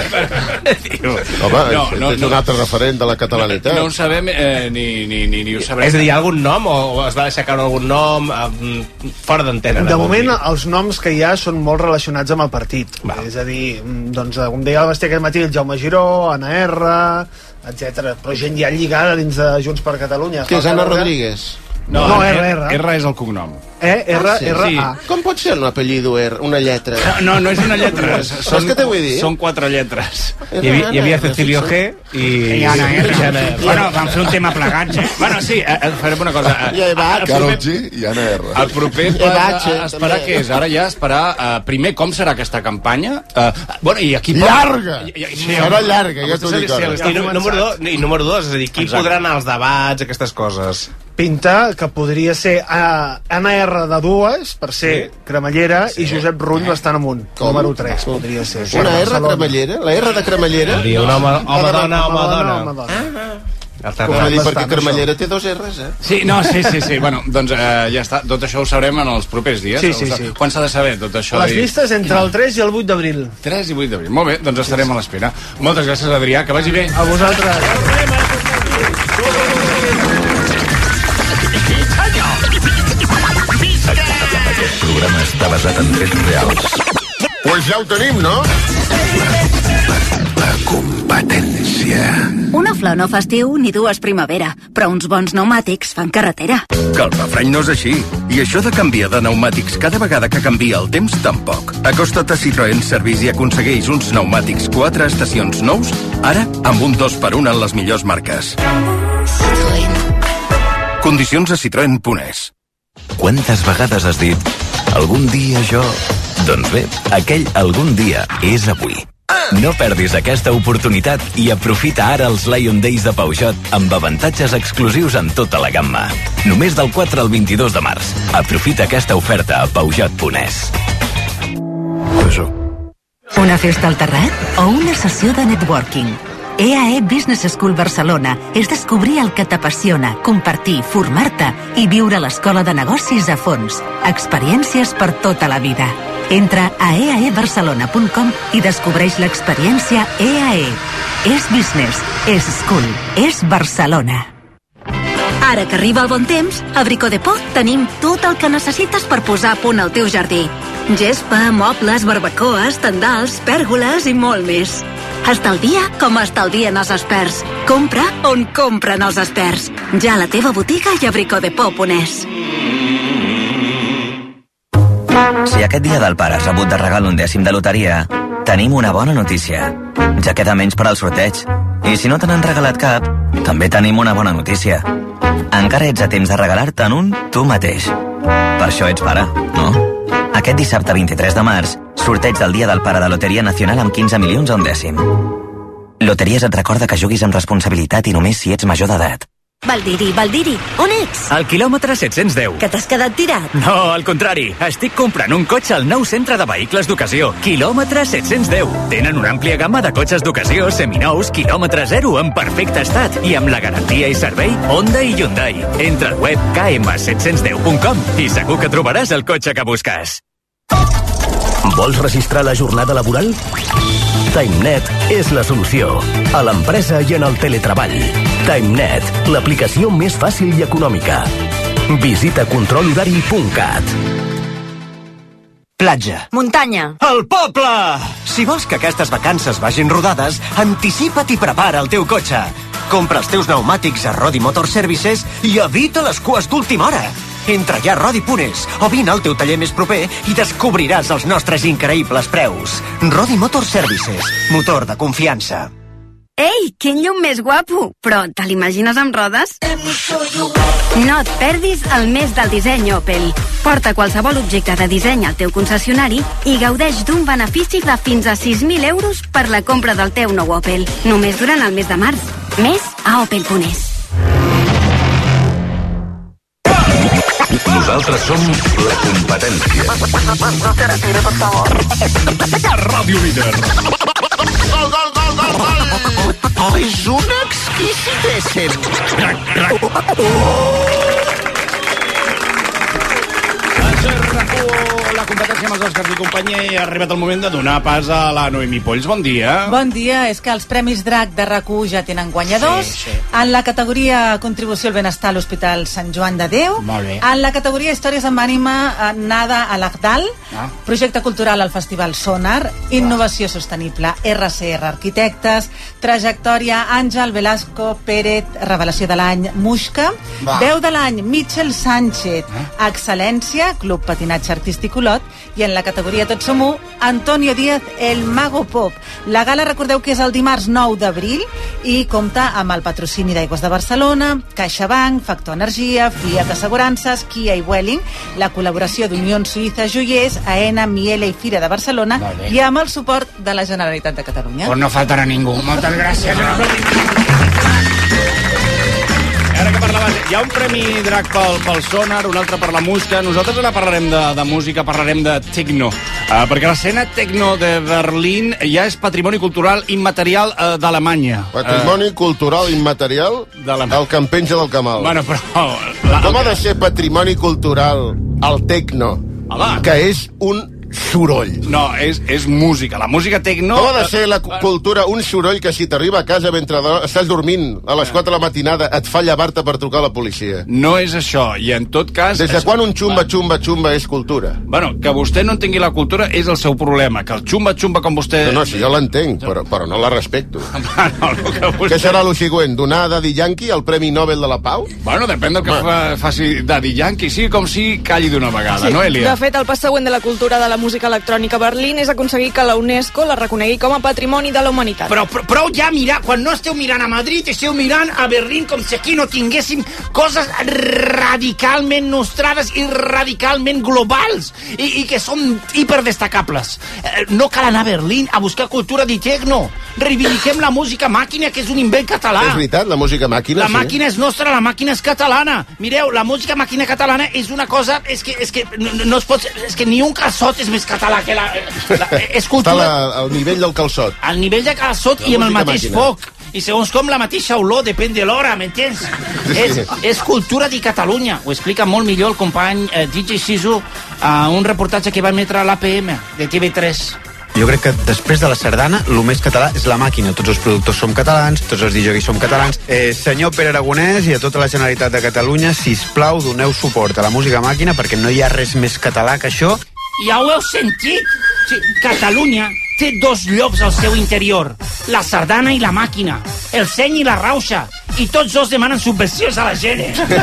Home, No, és, no, és no. un altre referent de la catalanitat. No ho sabem eh, ni, ni, ni, ni ho sabrem. És a dir, hi ha algun nom o, o es va deixar caure algun nom eh, fora d'antena? De vol moment, dir? els noms que hi ha són molt relacionats amb el partit. Val. És a dir, mm, doncs, com deia el Basté aquest matí, el Jaume Giró, Anna R, etcètera. Però gent ja lligada dins de Junts per Catalunya. Què és Falta Anna veure- Rodríguez? No, no R, R. R és el cognom. E, R, R, A. Com pot ser un apellido R, una lletra? No, no és una lletra. Saps què t'ho vull dir? Són quatre lletres. Hi havia, hi havia Cecilio G i... I Anna R. I Anna R. Bueno, vam fer un tema plegats, eh? Bueno, sí, eh, farem una cosa. I Eva H. Karol G i Anna R. El proper pas a, a esperar què és? Ara ja esperar, uh, primer, com serà aquesta campanya? Uh, bueno, i aquí... Llarga! I, i, Sí, serà llarga, ja t'ho dic ara. I, nú- número dos, I número dos, és a dir, qui Exacte. podrà anar als debats, aquestes coses? Pinta que podria ser uh, Anna R de dues, per ser Sí. cremallera, i Josep Rull bastant amunt. Com? Número tres, podria ser. Una R Barcelona. cremallera? La R de cremallera? Diria un home, home, dona, home, dona. Home, dona. Com a dir, perquè bastant, cremallera té dos R's, eh? Sí, no, sí, sí, sí. Bueno, doncs uh, ja està. Tot això ho sabrem en els propers dies. Sí, sí, Ho sa- sí. Quan s'ha de saber tot això? Les llistes entre el tres i el vuit d'abril. tres i vuit d'abril. Molt bé, doncs estarem a l'espera. Moltes gràcies, Adrià, que vagi bé. A vosaltres. Aquest programa està basat en fets reals. Pues ja ho tenim, no? La competència. Una flor no fa estiu ni dues primavera, però uns bons pneumàtics fan carretera. Que el refrany no és així. I això de canviar de pneumàtics cada vegada que canvia el temps, tampoc. Acosta't a Citroën Service i aconsegueix uns pneumàtics quatre estacions nous, ara amb un dos per un en les millors marques. Condicions a citroen punt es. Quantes vegades has dit algun dia jo... Doncs bé, aquell algun dia és avui. No perdis aquesta oportunitat i aprofita ara els Lion Days de Peugeot amb avantatges exclusius en tota la gamma. Només del quatre al vint-i-dos de març. Aprofita aquesta oferta a Peugeot punt es. Una festa al terrat o una sessió de networking? E A E Business School Barcelona és descobrir el que t'apassiona, compartir, formar-te i viure l'escola de negocis a fons. Experiències per tota la vida. Entra a e a e barcelona punt com i descobreix l'experiència E A E. És business, és school, és Barcelona. Ara que arriba el bon temps, a Bricodepot tenim tot el que necessites per posar a punt el teu jardí. Gespa, mobles, barbacoes, tendals, pèrgoles i molt més. Estalvia com estalvien els experts. Compra on compren els experts. Ja a la teva botiga i a bricodepot punt es. Si aquest dia del pare has rebut de regal un dècim de loteria, tenim una bona notícia. Ja queda menys per al sorteig. I si no te n'han regalat cap, també tenim una bona notícia. Encara ets a temps de regalar-te'n un tu mateix. Per això ets pare, no? Aquest dissabte vint-i-tres de març, sorteig del dia del pare de Loteria Nacional amb quinze milions a un dècim. Loteries et recorda que juguis amb responsabilitat i només si ets major d'edat. Valdiri, Valdiri, on ets? Al quilòmetre set-cents deu. Que t'has quedat tirat? No, al contrari. Estic comprant un cotxe al nou centre de vehicles d'ocasió. Quilòmetre set-cents deu. Tenen una àmplia gamma de cotxes d'ocasió, seminous, quilòmetre zero, en perfecte estat. I amb la garantia i servei Honda i Hyundai. Entra al web k m set cents deu punt com i segur que trobaràs el cotxe que busques. Vols registrar la jornada laboral? TimeNet és la solució. A l'empresa i en el teletreball. TimeNet, l'aplicació més fàcil i econòmica. Visita control horari punt cat. Platja. Muntanya. El poble! Si vols que aquestes vacances vagin rodades, anticipa't i prepara el teu cotxe. Compra els teus pneumàtics a Rodi Motor Services i evita les cues d'última hora. Entra ja a Rodi punt es o vine al teu taller més proper i descobriràs els nostres increïbles preus. Rodi Motor Services, motor de confiança. Ei, quin llum més guapo! Però te l'imagines amb rodes? No et perdis el mes del disseny Opel. Porta qualsevol objecte de disseny al teu concessionari i gaudeix d'un benefici de fins a sis mil euros per la compra del teu nou Opel. Només durant el mes de març. Més a Opel punt es. Nosaltres som la competència. Ràdio Líder. Gol, gol, gol, gol, gol! Oh, és un exquisitéssim! La competència deixem els Oscars i companyia i ha arribat el moment de donar pas a la Noemi Polls. Bon dia. Bon dia. És que els Premis Drac de RAC u ja tenen guanyadors. Sí, sí. En la categoria Contribució al Benestar a l'Hospital Sant Joan de Déu. Molt bé. En la categoria Històries amb ànima, Nada a l'Agdal. Ah. Projecte cultural al Festival Sonar. Innovació sostenible, R C R Arquitectes. Trajectòria, Àngel Velasco Pérez, Revelació de l'any, Muixca. Va. Veu de l'any, Mitchell Sánchez. Excel·lència, Club Patinatge Artístic Olot. I en la categoria Tots som u, Antonio Díaz, el Mago Pop. La gala, recordeu que és el dimarts nou d'abril i compta amb el patrocini d'Aigües de Barcelona, CaixaBank, Factor Energia, Fiat Assegurances, Kia i Vueling, la col·laboració d'Unió Suïssa Joiers, AENA, Miele i Fira de Barcelona i amb el suport de la Generalitat de Catalunya. Pues no faltarà ningú. Moltes gràcies. Ara que parlaves, hi ha un premi Drac pel, pel Sonar, un altre per la música. Nosaltres ara parlarem de, de música, parlarem de techno. Uh, perquè l'escena techno de Berlín ja és patrimoni cultural immaterial uh, d'Alemanya. Patrimoni uh, cultural immaterial el que em penja del camal. Bueno, però... La, Com ha de ser patrimoni cultural el techno? Home. Que és un soroll. No, és, és música. La música techno... Com ha de ser la cultura un soroll que si t'arriba a casa mentre estàs dormint a les quatre de la matinada et fa llevar-te per trucar a la policia? No és això, i en tot cas... Des de quan un xumba, xumba, xumba és cultura? Bueno, que vostè no entengui la cultura és el seu problema, que el xumba, xumba com vostè... No, no, sí, jo l'entenc, però, però no la respecto. Bueno, que vostè... Què serà el següent? Donar a Daddy Yankee el Premi Nobel de la Pau? Bueno, depèn del que fa, faci Daddy Yankee, sí com si calli d'una vegada, Sí. no, Elia? De fet, el pas següent de la cultura de la música electrònica a Berlín és aconseguir que la UNESCO la reconegui com a patrimoni de la humanitat. Però, però prou ja mirar, quan no esteu mirant a Madrid, esteu mirant a Berlín com si aquí no tinguéssim coses radicalment nostrades i radicalment globals i, i que són hiperdestacables. Eh, no cal anar a Berlín a buscar cultura de techno. Reivindiquem la música màquina, que és un invent català. És veritat, la música màquina, La sí. màquina és nostra, la màquina és catalana. Mireu, la música màquina catalana és una cosa... És que, és que, no, no es pot, és que ni un calçot és més català que la... la és cultura... Està la, al nivell del calçot. Al nivell de calçot La i amb el música mateix màquina. foc. I segons com la mateixa olor, depèn de l'hora, m'entens? Sí. És, és cultura de Catalunya. Ho explica molt millor el company eh, D J Siso a un reportatge que va emetre a l'A P M de T V tres. Jo crec que després de la sardana, el més català és la màquina. Tots els productors som catalans, tots els D Js som catalans. Eh, senyor Pere Aragonès i a tota la Generalitat de Catalunya, sisplau, doneu suport a la música màquina perquè no hi ha res més català que això. Ja ho heu sentit? Sí, Catalunya té dos llops al seu interior, la sardana i la màquina, el seny i la rauxa, i tots dos demanen subvencions a la gent.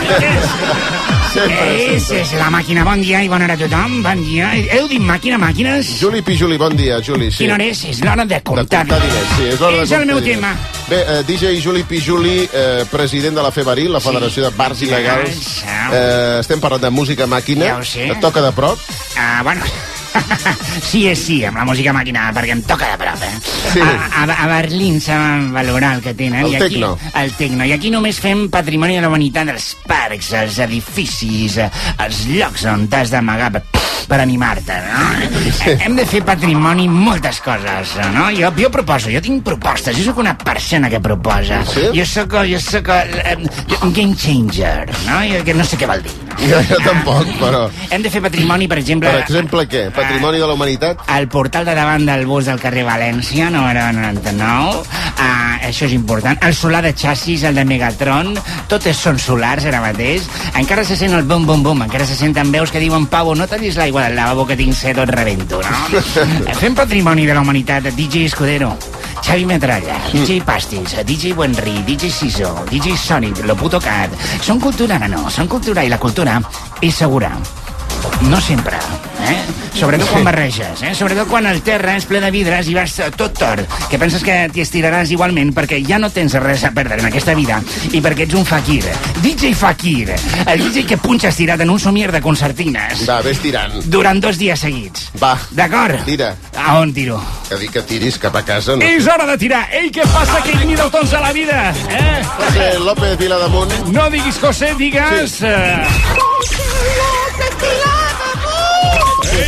És, és la màquina. Bon dia i bona hora a tothom. Bon dia. Heu dit màquina, màquines? Juli Pijuli, bon dia, Juli. Sí. Quina hora és? És l'hora de comptar. De comptar diners, sí, és l'hora de És el comptar meu diners. tema. Bé, eh, D J Juli Pijuli, eh, president de la FEBARIL, la Federació de Bars Il·legals. Eh, estem parlant de música màquina. Ja ho sé. Et toca de prop? Ah, bueno... Sí, és sí, amb la música màquina, perquè em toca de prop, eh? Sí. A, a, a Berlín saben valorar el que tenen. El I aquí, tecno. El tecno. I aquí només fem patrimoni de la humanitat, els parcs, els edificis, eh, els llocs on t'has d'amagar per, per animar-te, no? Sí. Hem de fer patrimoni moltes coses, no? Jo, jo proposo, jo tinc propostes, jo sóc una persona que proposa. Sí? Jo sóc, jo sóc eh, un game changer, no? Jo, que no sé què vol dir. Jo, jo tampoc, però... Hem de fer patrimoni, per exemple... Per exemple, què? Patrimoni de la humanitat? El portal de davant del bus del carrer València, número noranta-nou. Uh, això és important. El solar de xassis, el de Megatron, totes són solars ara mateix. Encara se sent el bum-bum-bum, encara se senten veus que diuen Pavo, no tallis l'aigua del lavabo que tinc set o et rebento, no? Fem patrimoni de la humanitat. D J Escudero, Xavi Metralla, D J Pastis, D J Buenri, D J Siso, D J Sonic, Lo Puto Cat. Són cultura, no, no, són cultura, i la cultura és segura. No sempre, eh? Sobretot quan barreges, eh? Sobretot quan el terra és ple de vidres i vas tot tort, que penses que t'hi estiraràs igualment perquè ja no tens res a perdre en aquesta vida i perquè ets un fakir. D J Fakir, el D J que punxa estirat en un somier de concertines. Va, ves tirant. Durant dos dies seguits. Va. D'acord? Tira. A on tiro? Que dic que tiris cap a casa, no? És hora de tirar. Ei, què passa, Kate Middletons a la vida? Eh? José López Vilademunt. No diguis José, digues... Sí. Eh... Sí, sí,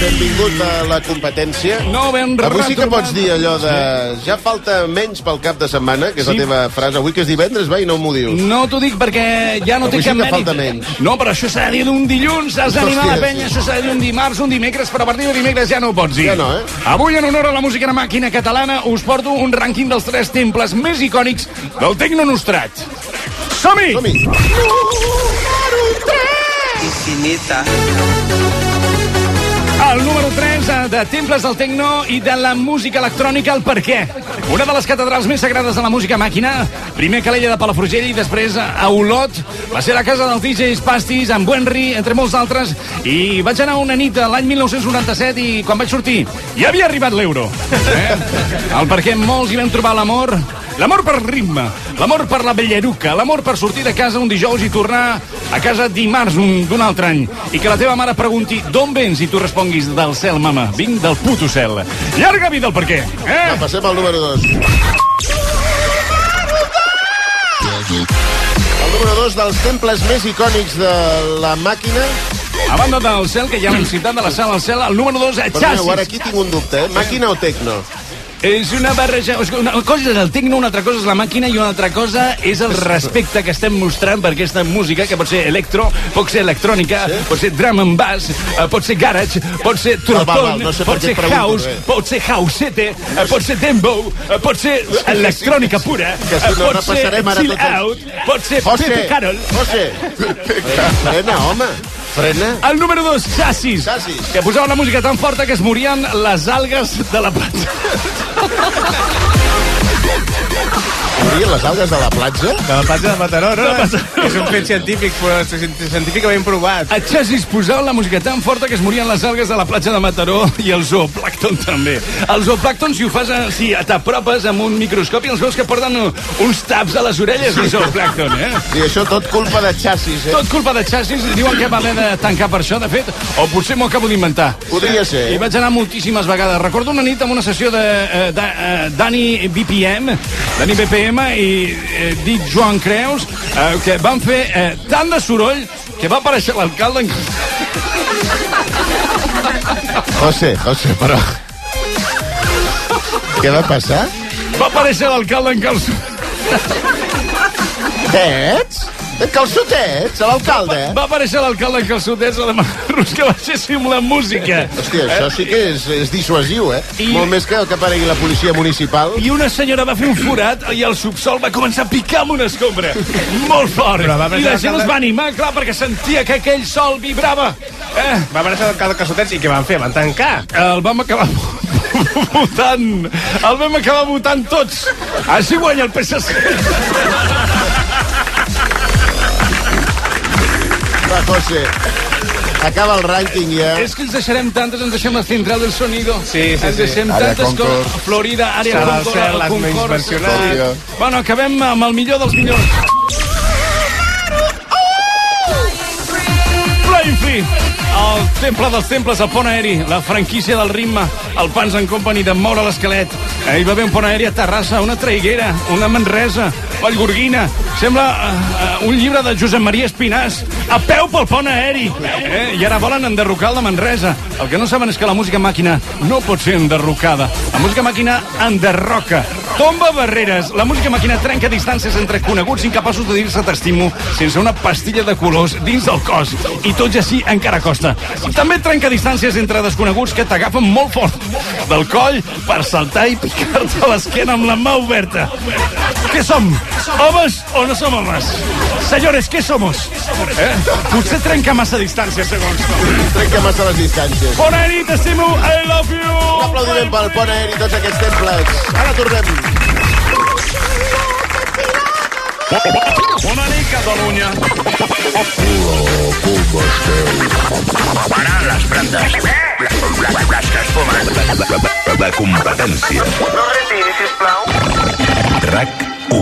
benvingut a la competència. No ben Avui sí que retrobat. pots dir allò de... Ja falta menys pel cap de setmana, que és Sí. la teva frase. Avui que és divendres, va, i no m'ho dius. No t'ho dic perquè ja no Avui té sí cap que mèrit. falta menys. No, però això s'ha de dir d'un dilluns, has d'animar Hòstia, la penya, sí. això s'ha de dir un dimarts, un dimecres, però a partir de dimecres ja no ho pots dir. Ja no, eh? Avui, en honor a la música de màquina catalana, us porto un rànquing dels tres temples més icònics del Tecno Nostrat. Som-hi! Som-hi! Infinita. El número tres de temples del tecno i de la música electrònica, el per què. Una de les catedrals més sagrades de la música màquina, primer Calella de Palafrugell i després a Olot, va ser la casa dels D Js Pastis, amb Buenri, entre molts altres, i vaig anar una nit l'any mil nou-cents noranta-set i quan vaig sortir ja havia arribat l'euro. Eh? El per què molts hi vam trobar l'amor, l'amor per ritme, l'amor per la belleruca, l'amor per sortir de casa un dijous i tornar a casa dimarts d'un altre any. I que la teva mare pregunti d'on vens i tu responguis del cel, mama. Vinc del puto cel. Llarga vida el per què. Eh? Va, passem al número dos. El número dos dels temples més icònics de la màquina. A banda del cel, que ja l'hem citat, de la sala al cel, el número dos, Perdoneu, xassis. ara aquí tinc un dubte, eh? Màquina o tecno? És una barreja... Una cosa és el tecno, una altra cosa és la màquina i una altra cosa és el respecte que estem mostrant per aquesta música, que pot ser electro, pot ser electrònica, sí? Pot ser drum and bass, uh, pot ser garage, pot ser trotón, no sé pot ser pregunto, house, bé. pot ser housete, uh, pot ser dembow, uh, pot ser electrònica pura, Que si uh, no pot ser repassarem ara chill tots els- out, pot ser José, Pepe Carol. José, frena, home, frena. El número dos, xassis, Xassis. que posava la música tan forta que es morien les algues de la platja. Morien les algues de la platja? De la platja de Mataró, no? De Mataró. És un fet científic, però científicament provat. A xassis posaven la música tan forta que es morien les algues de la platja de Mataró i el zooplàcton també. El zooplàcton, si ho fas, eh, si t'apropes amb un microscopi, els veus que porten uns taps a les orelles del zooplàcton, eh? I això tot culpa de xassis, eh? Tot culpa de xassis, diuen que va haver de tancar per això, de fet, o potser m'ho acabo d'inventar. Podria ser. I vaig anar moltíssimes vegades. Recordo una nit amb una sessió de, eh, de eh, Dani B P M, Dani B P M i eh, dit Joan Creus, eh, que van fer eh, tant de soroll que va aparèixer l'alcalde en... José, José, però... Què va passar? Va aparèixer l'alcalde en calçó. Què ets? De calçotets, a l'alcalde? Va aparèixer l'alcalde en calçotets a demanar-nos que baixéssim la música. Hòstia, això sí que és, és dissuasiu, eh? I- Molt més que el que aparegui la policia municipal. I una senyora va fer un forat i el subsol va començar a picar amb una escombra. Molt fort. Però va I aparèixer la gent l'alcalde- es va animar, clar, perquè sentia que aquell sol vibrava. Eh? Va aparèixer l'alcalde de Calçotets i què van fer? Van tancar. El vam acabar votant. El vam acabar votant tots. Així guanya el P S C. Va, José, acaba el rànquing ja. És que ens deixarem tantes, ens deixem la central del sonido. Sí, sí, ens sí. deixem Àrea tantes Concord. coses. Florida, àrea Sala al Concord, cel, les menys Concord, mencionades. Concord. Bueno, acabem amb el millor dels millors. Flying Free, el temple dels temples, el pont aeri, la franquícia del ritme, el Pans and Company de moure l'esquelet. Eh, hi va haver un pont aeri a Terrassa, una Traiguera, una Manresa, Vallgorguina. Sembla uh, uh, un llibre de Josep Maria Espinàs. A peu pel pont aeri. Eh? I ara volen enderrocar el de Manresa. El que no saben és que la música màquina no pot ser enderrocada. La música màquina enderroca. Tomba barreres. La música màquina trenca distàncies entre coneguts incapaços de dir-se t'estimo sense una pastilla de colors dins del cos. I tot i així encara costa. També trenca distàncies entre desconeguts que t'agafen molt fort del coll per saltar i picar-te a l'esquena amb la mà oberta. Què som? Homes o no som homes? Senyores, què somos? Eh? Potser trenca massa distància, segons com. Trenca massa les distàncies. Pont aeri, t'estimo, I love you! Un aplaudiment pel pont aeri i tots aquests temples. Ara tornem. Bona nit, Catalunya. Parar les brandes. Les que es fumen. La competència. No retiri, sisplau. RAC u.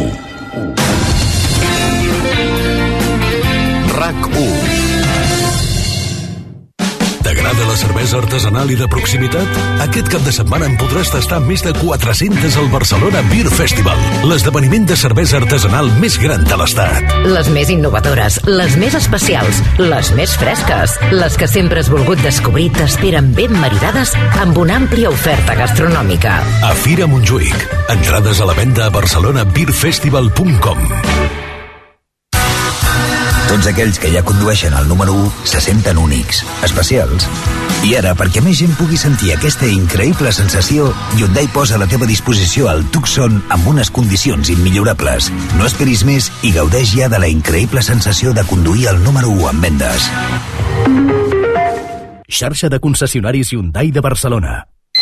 RAC u. T'agrada la cervesa artesanal i de proximitat? Aquest cap de setmana en podràs tastar més de quatre-centes al Barcelona Beer Festival, l'esdeveniment de cervesa artesanal més gran de l'estat. Les més innovadores, les més especials, les més fresques, les que sempre has volgut descobrir t'esperen ben maridades amb una àmplia oferta gastronòmica. A Fira Montjuïc. Entrades a la venda a barcelona beer festival punt com. Tots aquells que ja condueixen el número u se senten únics, especials. I ara, perquè més gent pugui sentir aquesta increïble sensació, Hyundai posa a la teva disposició el Tucson amb unes condicions immillorables. No esperis més i gaudeix ja de la increïble sensació de conduir el número u en vendes. Xarxa de concessionaris Hyundai de Barcelona.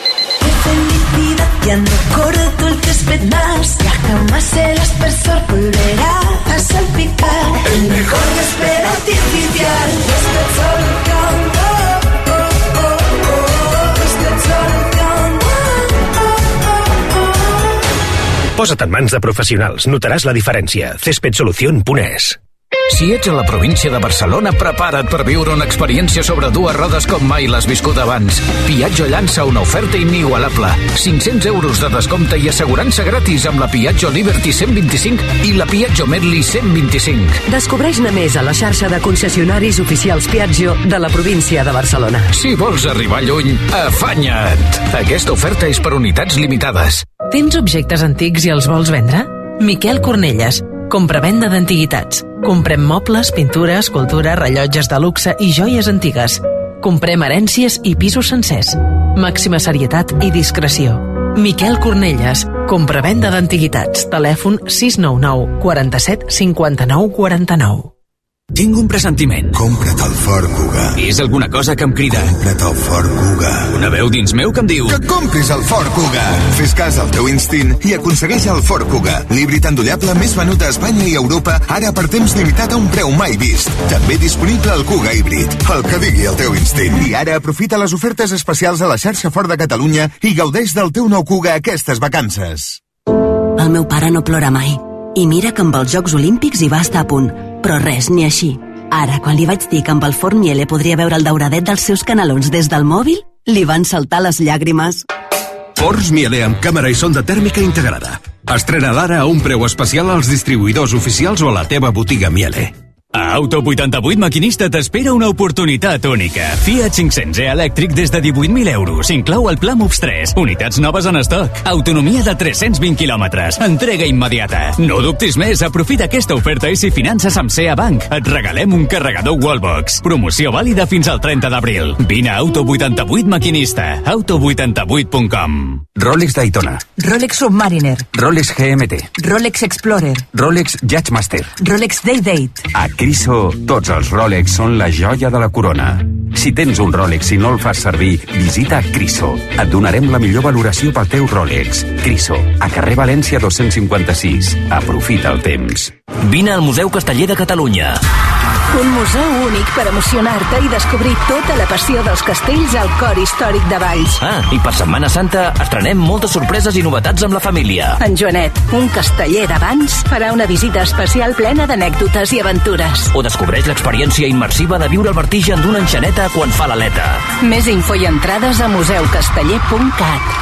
Ya no corre todo el césped más, ya jamás el aspersor volverá a salpicar. El mejor césped artificial, Césped Solución, oh, oh, oh, oh, Césped Solución, oh, oh, oh, oh. Posa't en mans de professionals, notaràs la diferència. césped solución punt es. Si ets a la província de Barcelona, prepara't per viure una experiència sobre dues rodes com mai l'has viscut abans. Piaggio llança una oferta inigualable. cinc-cents euros de descompte i assegurança gratis amb la Piaggio Liberty cent vint-i-cinc i la Piaggio Medley cent vint-i-cinc. Descobreix-ne més a la xarxa de concessionaris oficials Piaggio de la província de Barcelona. Si vols arribar lluny, afanya't! Aquesta oferta és per unitats limitades. Tens objectes antics i els vols vendre? Miquel Cornelles, compravenda d'antiguitats. Comprem mobles, pintura, escultura, rellotges de luxe i joies antigues. Comprem herències i pisos sencers. Màxima serietat i discreció. Miquel Cornelles, compravenda d'antiguitats. Telèfon sis nou nou, quaranta-set, cinquanta-nou, quaranta-nou. Tinc un pressentiment. Compra't el Ford Kuga. És alguna cosa que em crida. Compra't el Ford Kuga. Una veu dins meu que em diu... Que compris el Ford Kuga. Fes cas al teu instint i aconsegueix el Ford Kuga, l'híbrid endollable més venut a Espanya i Europa, ara per temps limitat a un preu mai vist. També disponible el Kuga híbrid, el que digui el teu instint. I ara aprofita les ofertes especials a la xarxa Ford de Catalunya i gaudeix del teu nou Kuga aquestes vacances. El meu pare no plora mai. I mira que amb els Jocs Olímpics hi va estar a punt. Però res, ni així. Ara, quan li vaig dir que amb el Ford Miele podria veure el dauradet dels seus canalons des del mòbil, li van saltar les llàgrimes. Fords Miele amb càmera i sonda tèrmica integrada. Estrena d'ara a un preu especial als distribuïdors oficials o a la teva botiga Miele. A Auto vuitanta-vuit Maquinista t'espera una oportunitat única. Fiat cinc-cents e elèctric des de divuit mil euros. Inclou el Pla Moves tres. Unitats noves en estoc. Autonomia de tres-cents vint quilòmetres. Entrega immediata. No dubtis més, aprofita aquesta oferta i si finances amb C E A Bank, et regalem un carregador Wallbox. Promoció vàlida fins al trenta d'abril. Vine a Auto vuitanta-vuit Maquinista. auto vuitanta-vuit punt com. Rolex Daytona. Rolex Submariner. Rolex G M T. Rolex Explorer. Rolex Judgemaster. Rolex Day-Date. A Criso, tots els Rolex són la joia de la corona. Si tens un Rolex i no el fas servir, visita Criso. Et donarem la millor valoració pel teu Rolex. Criso, a carrer València dos-cents cinquanta-sis. Aprofita el temps. Vine al Museu Casteller de Catalunya. Un museu únic per emocionar-te i descobrir tota la passió dels castells al cor històric de Valls. Ah, i per Setmana Santa estrenem moltes sorpreses i novetats amb la família. En Joanet, un casteller d'abans, farà una visita especial plena d'anècdotes i aventures. O descobreix l'experiència immersiva de viure el vertigen d'una enxaneta quan fa l'aleta. Més info i entrades a museu casteller punt cat.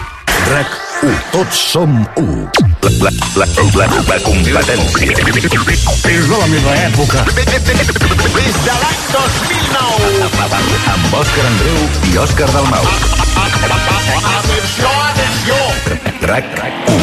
RAC u. Tots som u. La, la, la, la, la competència. És de la meva època. Des de l'any dos mil nou. Amb Òscar Andreu i Òscar Dalmau. Atenció, atenció. RAC u.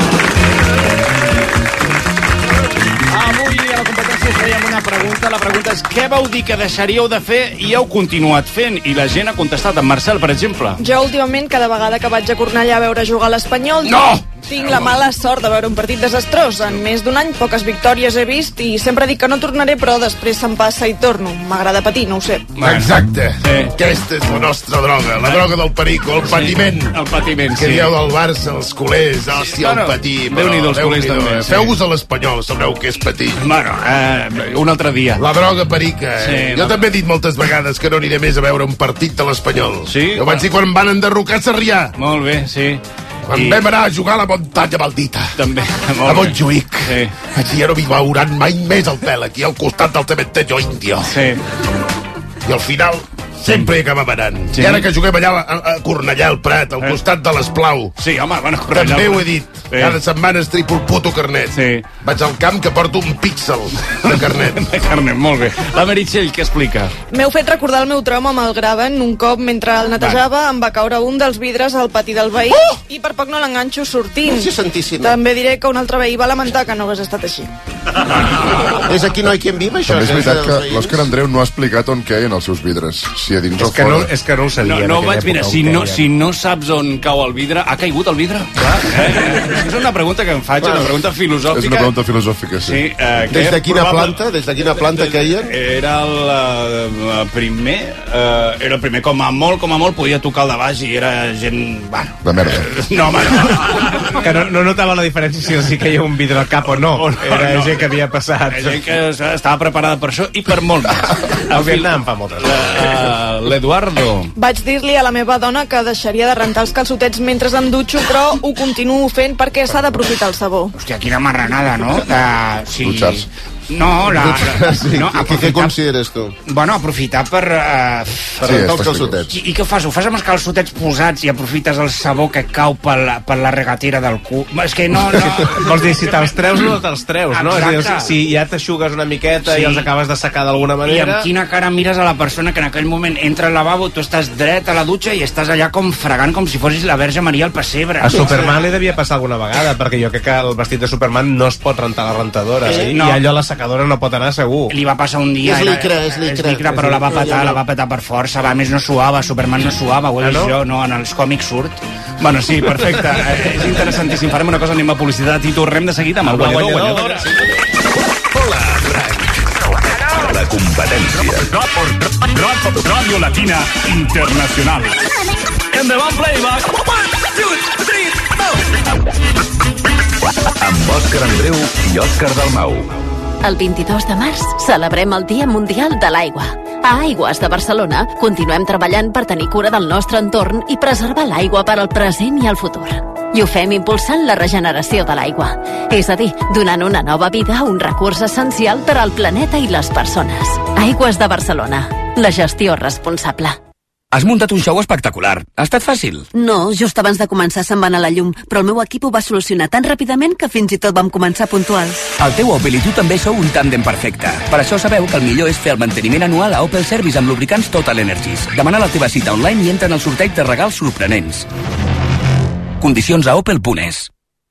Avui a la competència fèiem una pregunta. La pregunta és què vau dir que deixaríeu de fer i heu continuat fent? I la gent ha contestat. En Marcel, per exemple. Jo últimament, cada vegada que vaig a Cornellà a veure jugar a l'Espanyol... No! Tinc la mala sort de veure un partit desastrós. En més d'un any, poques victòries he vist i sempre dic que no tornaré, però després se'm passa i torno. M'agrada patir, no ho sé. Exacte. Sí. Aquesta és la nostra droga, la droga del perico, el patiment. Sí, el patiment, que sí. dieu del Barça, els culers, hòstia, Bueno, el patir. Déu-n'hi-do, els culers també, sí. Feu-vos a l'Espanyol, sabreu què és patir. Bueno, eh, un altre dia. La droga perica, eh? Sí, jo la- també he dit moltes vegades que no aniré més a veure un partit de l'Espanyol. Sí? Jo vaig dir quan van enderrocar Sarrià. Molt bé, sí. Quan I- vam anar a jugar a la muntanya maldita. També, A molt bé. Montjuïc. Sí. Vaig dir, ja no m'hi veuran mai més el pèl, aquí al costat del cementerio indio. Sí. I al final, Sempre hi acabem anant. Sí. I ara que juguem allà a, a Cornellà al Prat, al costat de l'Esplau. Sí, home, bueno, Cornellà. També ho he dit. Sí. Cada setmana estripo el puto carnet. Sí. Vaig al camp que porto un píxel de carnet. De carnet, molt bé. La Meritxell, què explica? M'heu fet recordar el meu trauma amb el graven. Un cop, mentre el netejava, em va caure un dels vidres al pati del veí oh! i per poc no l'enganxo sortint. Gràcies, Santíssima. També diré que un altre veí va lamentar que no hagués estat així. És aquí no hi quien viva, això? També és veritat que l'Òscar Andreu no ha explicat on queien els seus vidres. Si a dins és o que fora. No, és que no ho sabia. No, no vaig, mira, si no, si no saps on cau el vidre... Ha caigut el vidre? Clar, eh? És una pregunta que em faig, una pregunta filosòfica. És una pregunta filosòfica, sí. sí eh, Des de quina probable... planta? Des de quina planta queien? Era el uh, primer... Uh, era el primer, com a molt, com a molt, podia tocar el de baix i era gent... Bueno, de merda. Eh, no, home, no. Que no, no notava la diferència si els hi queia un vidre al cap o no. O no era no. gent que havia passat. Era gent que estava preparada per això i per molt més. Al Vietnam fa moltes coses. Uh, L'Eduardo. Vaig dir-li a la meva dona que deixaria de rentar els calçotets mentre em dutxo, però ho continuo fent perquè s'ha d'aprofitar el sabó. Hòstia, quina marranada, no? De, sí. Dutxar-se. No, la... la sí, no, aprofitar... Què consideres tu? Bueno, aprofitar per... Uh, per sí, rentar els calçotets. I, I què fas? Ho fas amb els calçotets posats i aprofites el sabó que cau per la, per la regatera del cul? És que no... no... Vols dir, si te'ls treus o no te'ls treus, no? És a dir, si ja t'aixugues una miqueta sí. i els acabes de secar d'alguna manera... I amb quina cara mires a la persona que en aquell moment entra al lavabo, tu estàs dret a la dutxa i estàs allà com fregant com si fossis la Verge Maria al pessebre. A Superman li devia passar alguna vegada, perquè jo crec que el vestit de Superman no es pot rentar a la rentadora, sí, no. I allò a la secadora no pot anar segur. Li va passar un dia... És licra, és licra. És licra, però la va petar, la va petar per força. Va, a més no suava, Superman no suava, ho he vist jo, no, en els còmics surt. Bueno, sí, perfecte. És interessantíssim. Farem una cosa, anem a publicitat i tornem de seguida amb el guanyador, guanyadora. Hola, Drac. La competència. Radio Latina Internacional. Endavant, playback. One, two, three, go! Amb Òscar Andreu i Òscar Dalmau. El vint-i-dos de març celebrem el Dia Mundial de l'Aigua. A Aigües de Barcelona continuem treballant per tenir cura del nostre entorn i preservar l'aigua per al present i el futur. I ho fem impulsant la regeneració de l'aigua. És a dir, donant una nova vida a un recurs essencial per al planeta i les persones. Aigües de Barcelona. La gestió responsable. Has muntat un show espectacular. Ha estat fàcil? No, just abans de començar se'n va anar la llum, però el meu equip ho va solucionar tan ràpidament que fins i tot vam començar puntuals. El teu Opel i tu també sou un tàndem perfecte. Per això sabeu que el millor és fer el manteniment anual a Opel Service amb lubricants Total Energies. Demana la teva cita online i entra en el sorteig de regals sorprenents. Condicions a opel punt es.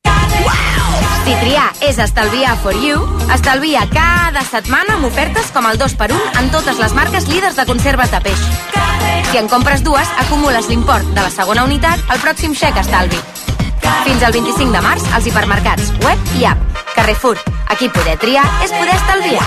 Si triar és estalviar for you, estalvia cada setmana amb ofertes com el dos per un en totes les marques líders de conserves de peix. Si en compres dues, acumules l'import de la segona unitat al pròxim xec estalvi. Fins al vint-i-cinc de març als hipermercats, web i app. Carrefour. Aquí poder triar és poder estalviar.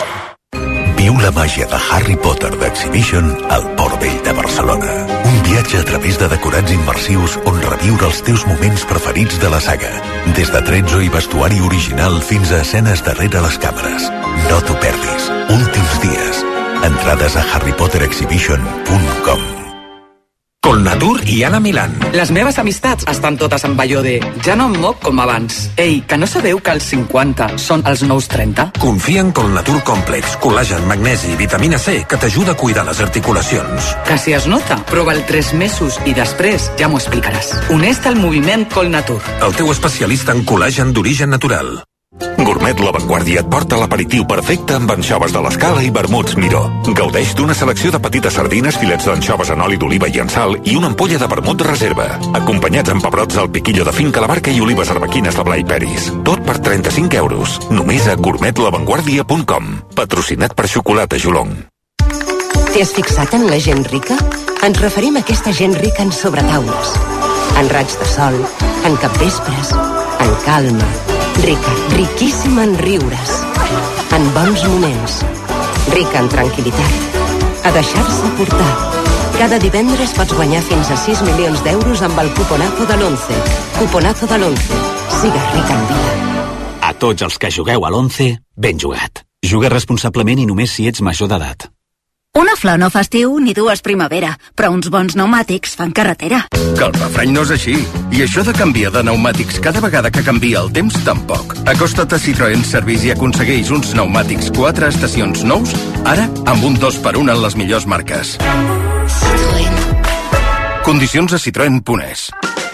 Viu la màgia de Harry Potter d'Exhibition al Port Vell de Barcelona. Un viatge a través de decorats immersius on reviure els teus moments preferits de la saga. Des de tretzo i vestuari original fins a escenes darrere les càmeres. No t'ho perdis. Últims dies. Entrades a harry potter exhibition punt com. Colnatur i Anna Milán. Les meves amistats estan totes amb allò de ja no em moc com abans. Ei, que no sabeu que els cinquanta són els nous trenta? Confia en Colnatur Complex, col·lagen, magnesi i vitamina C que t'ajuda a cuidar les articulacions. Que si es nota, prova'l tres mesos i després ja m'ho explicaràs. Uneix-te al moviment Colnatur. El teu especialista en col·lagen d'origen natural. Gourmet La Vanguardia et porta l'aperitiu perfecte amb anxoves de l'Escala i vermuts Miró. Gaudeix d'una selecció de petites sardines, filets d'anxoves en oli d'oliva i en sal i una ampolla de vermut reserva. Acompanyats amb pebrots del piquillo de finca La Barca i olives arbequines de Blai Peris. Tot per trenta-cinc euros. Només a gourmet la vanguardia punt com. Patrocinat per Xocolata Jolong. T'hi has fixat en la gent rica? Ens referim a aquesta gent rica en sobretaules, en raigs de sol, en capvespres, en calma. Rica, riquíssima en riures, en bons moments, rica en tranquil·litat, a deixar-se portar. Cada divendres pots guanyar fins a sis milions d'euros amb el cuponazo de l'Once. Cuponazo de l'Once. Sigues rica en vida. A tots els que jugueu a l'Once, ben jugat. Juga responsablement i només si ets major d'edat. Una flor no fa estiu ni dues primavera, però uns bons pneumàtics fan carretera. Que el refrany no és així. I això de canviar de pneumàtics cada vegada que canvia el temps, tampoc. Acosta't a Citroën Service i aconsegueix uns pneumàtics quatre estacions nous, ara amb un dos per un en les millors marques. Citroën. Condicions a citroen punt es.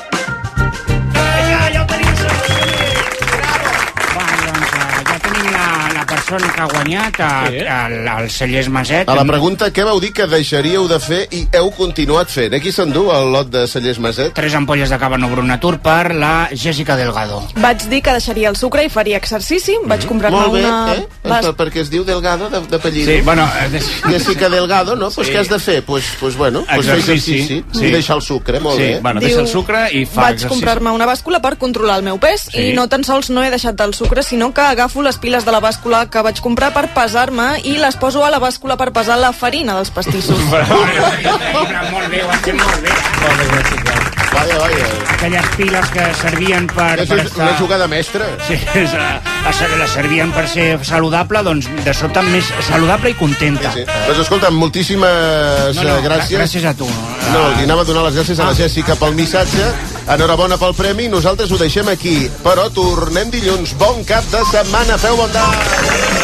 persona que ha guanyat el Cellers Maset. A la pregunta, què vau dir que deixaríeu de fer i heu continuat fent? Eh? Qui s'endú el lot de Cellers Maset? Tres ampolles de cava no brunatur per la Jessica Delgado. Vaig dir que deixaria el sucre i faria exercici. Vaig comprar-me Molt bé, una... eh? Les... Perquè es diu Delgado de, de pellido. Sí, bueno... Jessica Delgado, no? Pues sí. Què has de fer? Pues, pues bueno, pues exercici, exercici sí. I deixar el sucre, molt sí. bé. Bueno, deixa el sucre i fa Vaig exercici. comprar-me una bàscula per controlar el meu pes sí. I no tan sols no he deixat el sucre, sinó que agafo les piles de la bàscula que vaig comprar per pesar-me i les poso a la bàscula per pesar la farina dels pastissos. Molt bé, ho has fet molt bé. Vaja, vaja. Aquelles piles que servien per... És per estar... una jugada mestra. Sí, les servien per ser saludable, doncs de sobte més saludable i contenta. Sí, sí. Doncs escolta, moltíssimes no, no, gràcies. Gràcies a tu. No, li anava a donar les gràcies a la Jessica pel missatge. Enhorabona pel premi. Nosaltres ho deixem aquí, però tornem dilluns. Bon cap de setmana. Feu bon dia.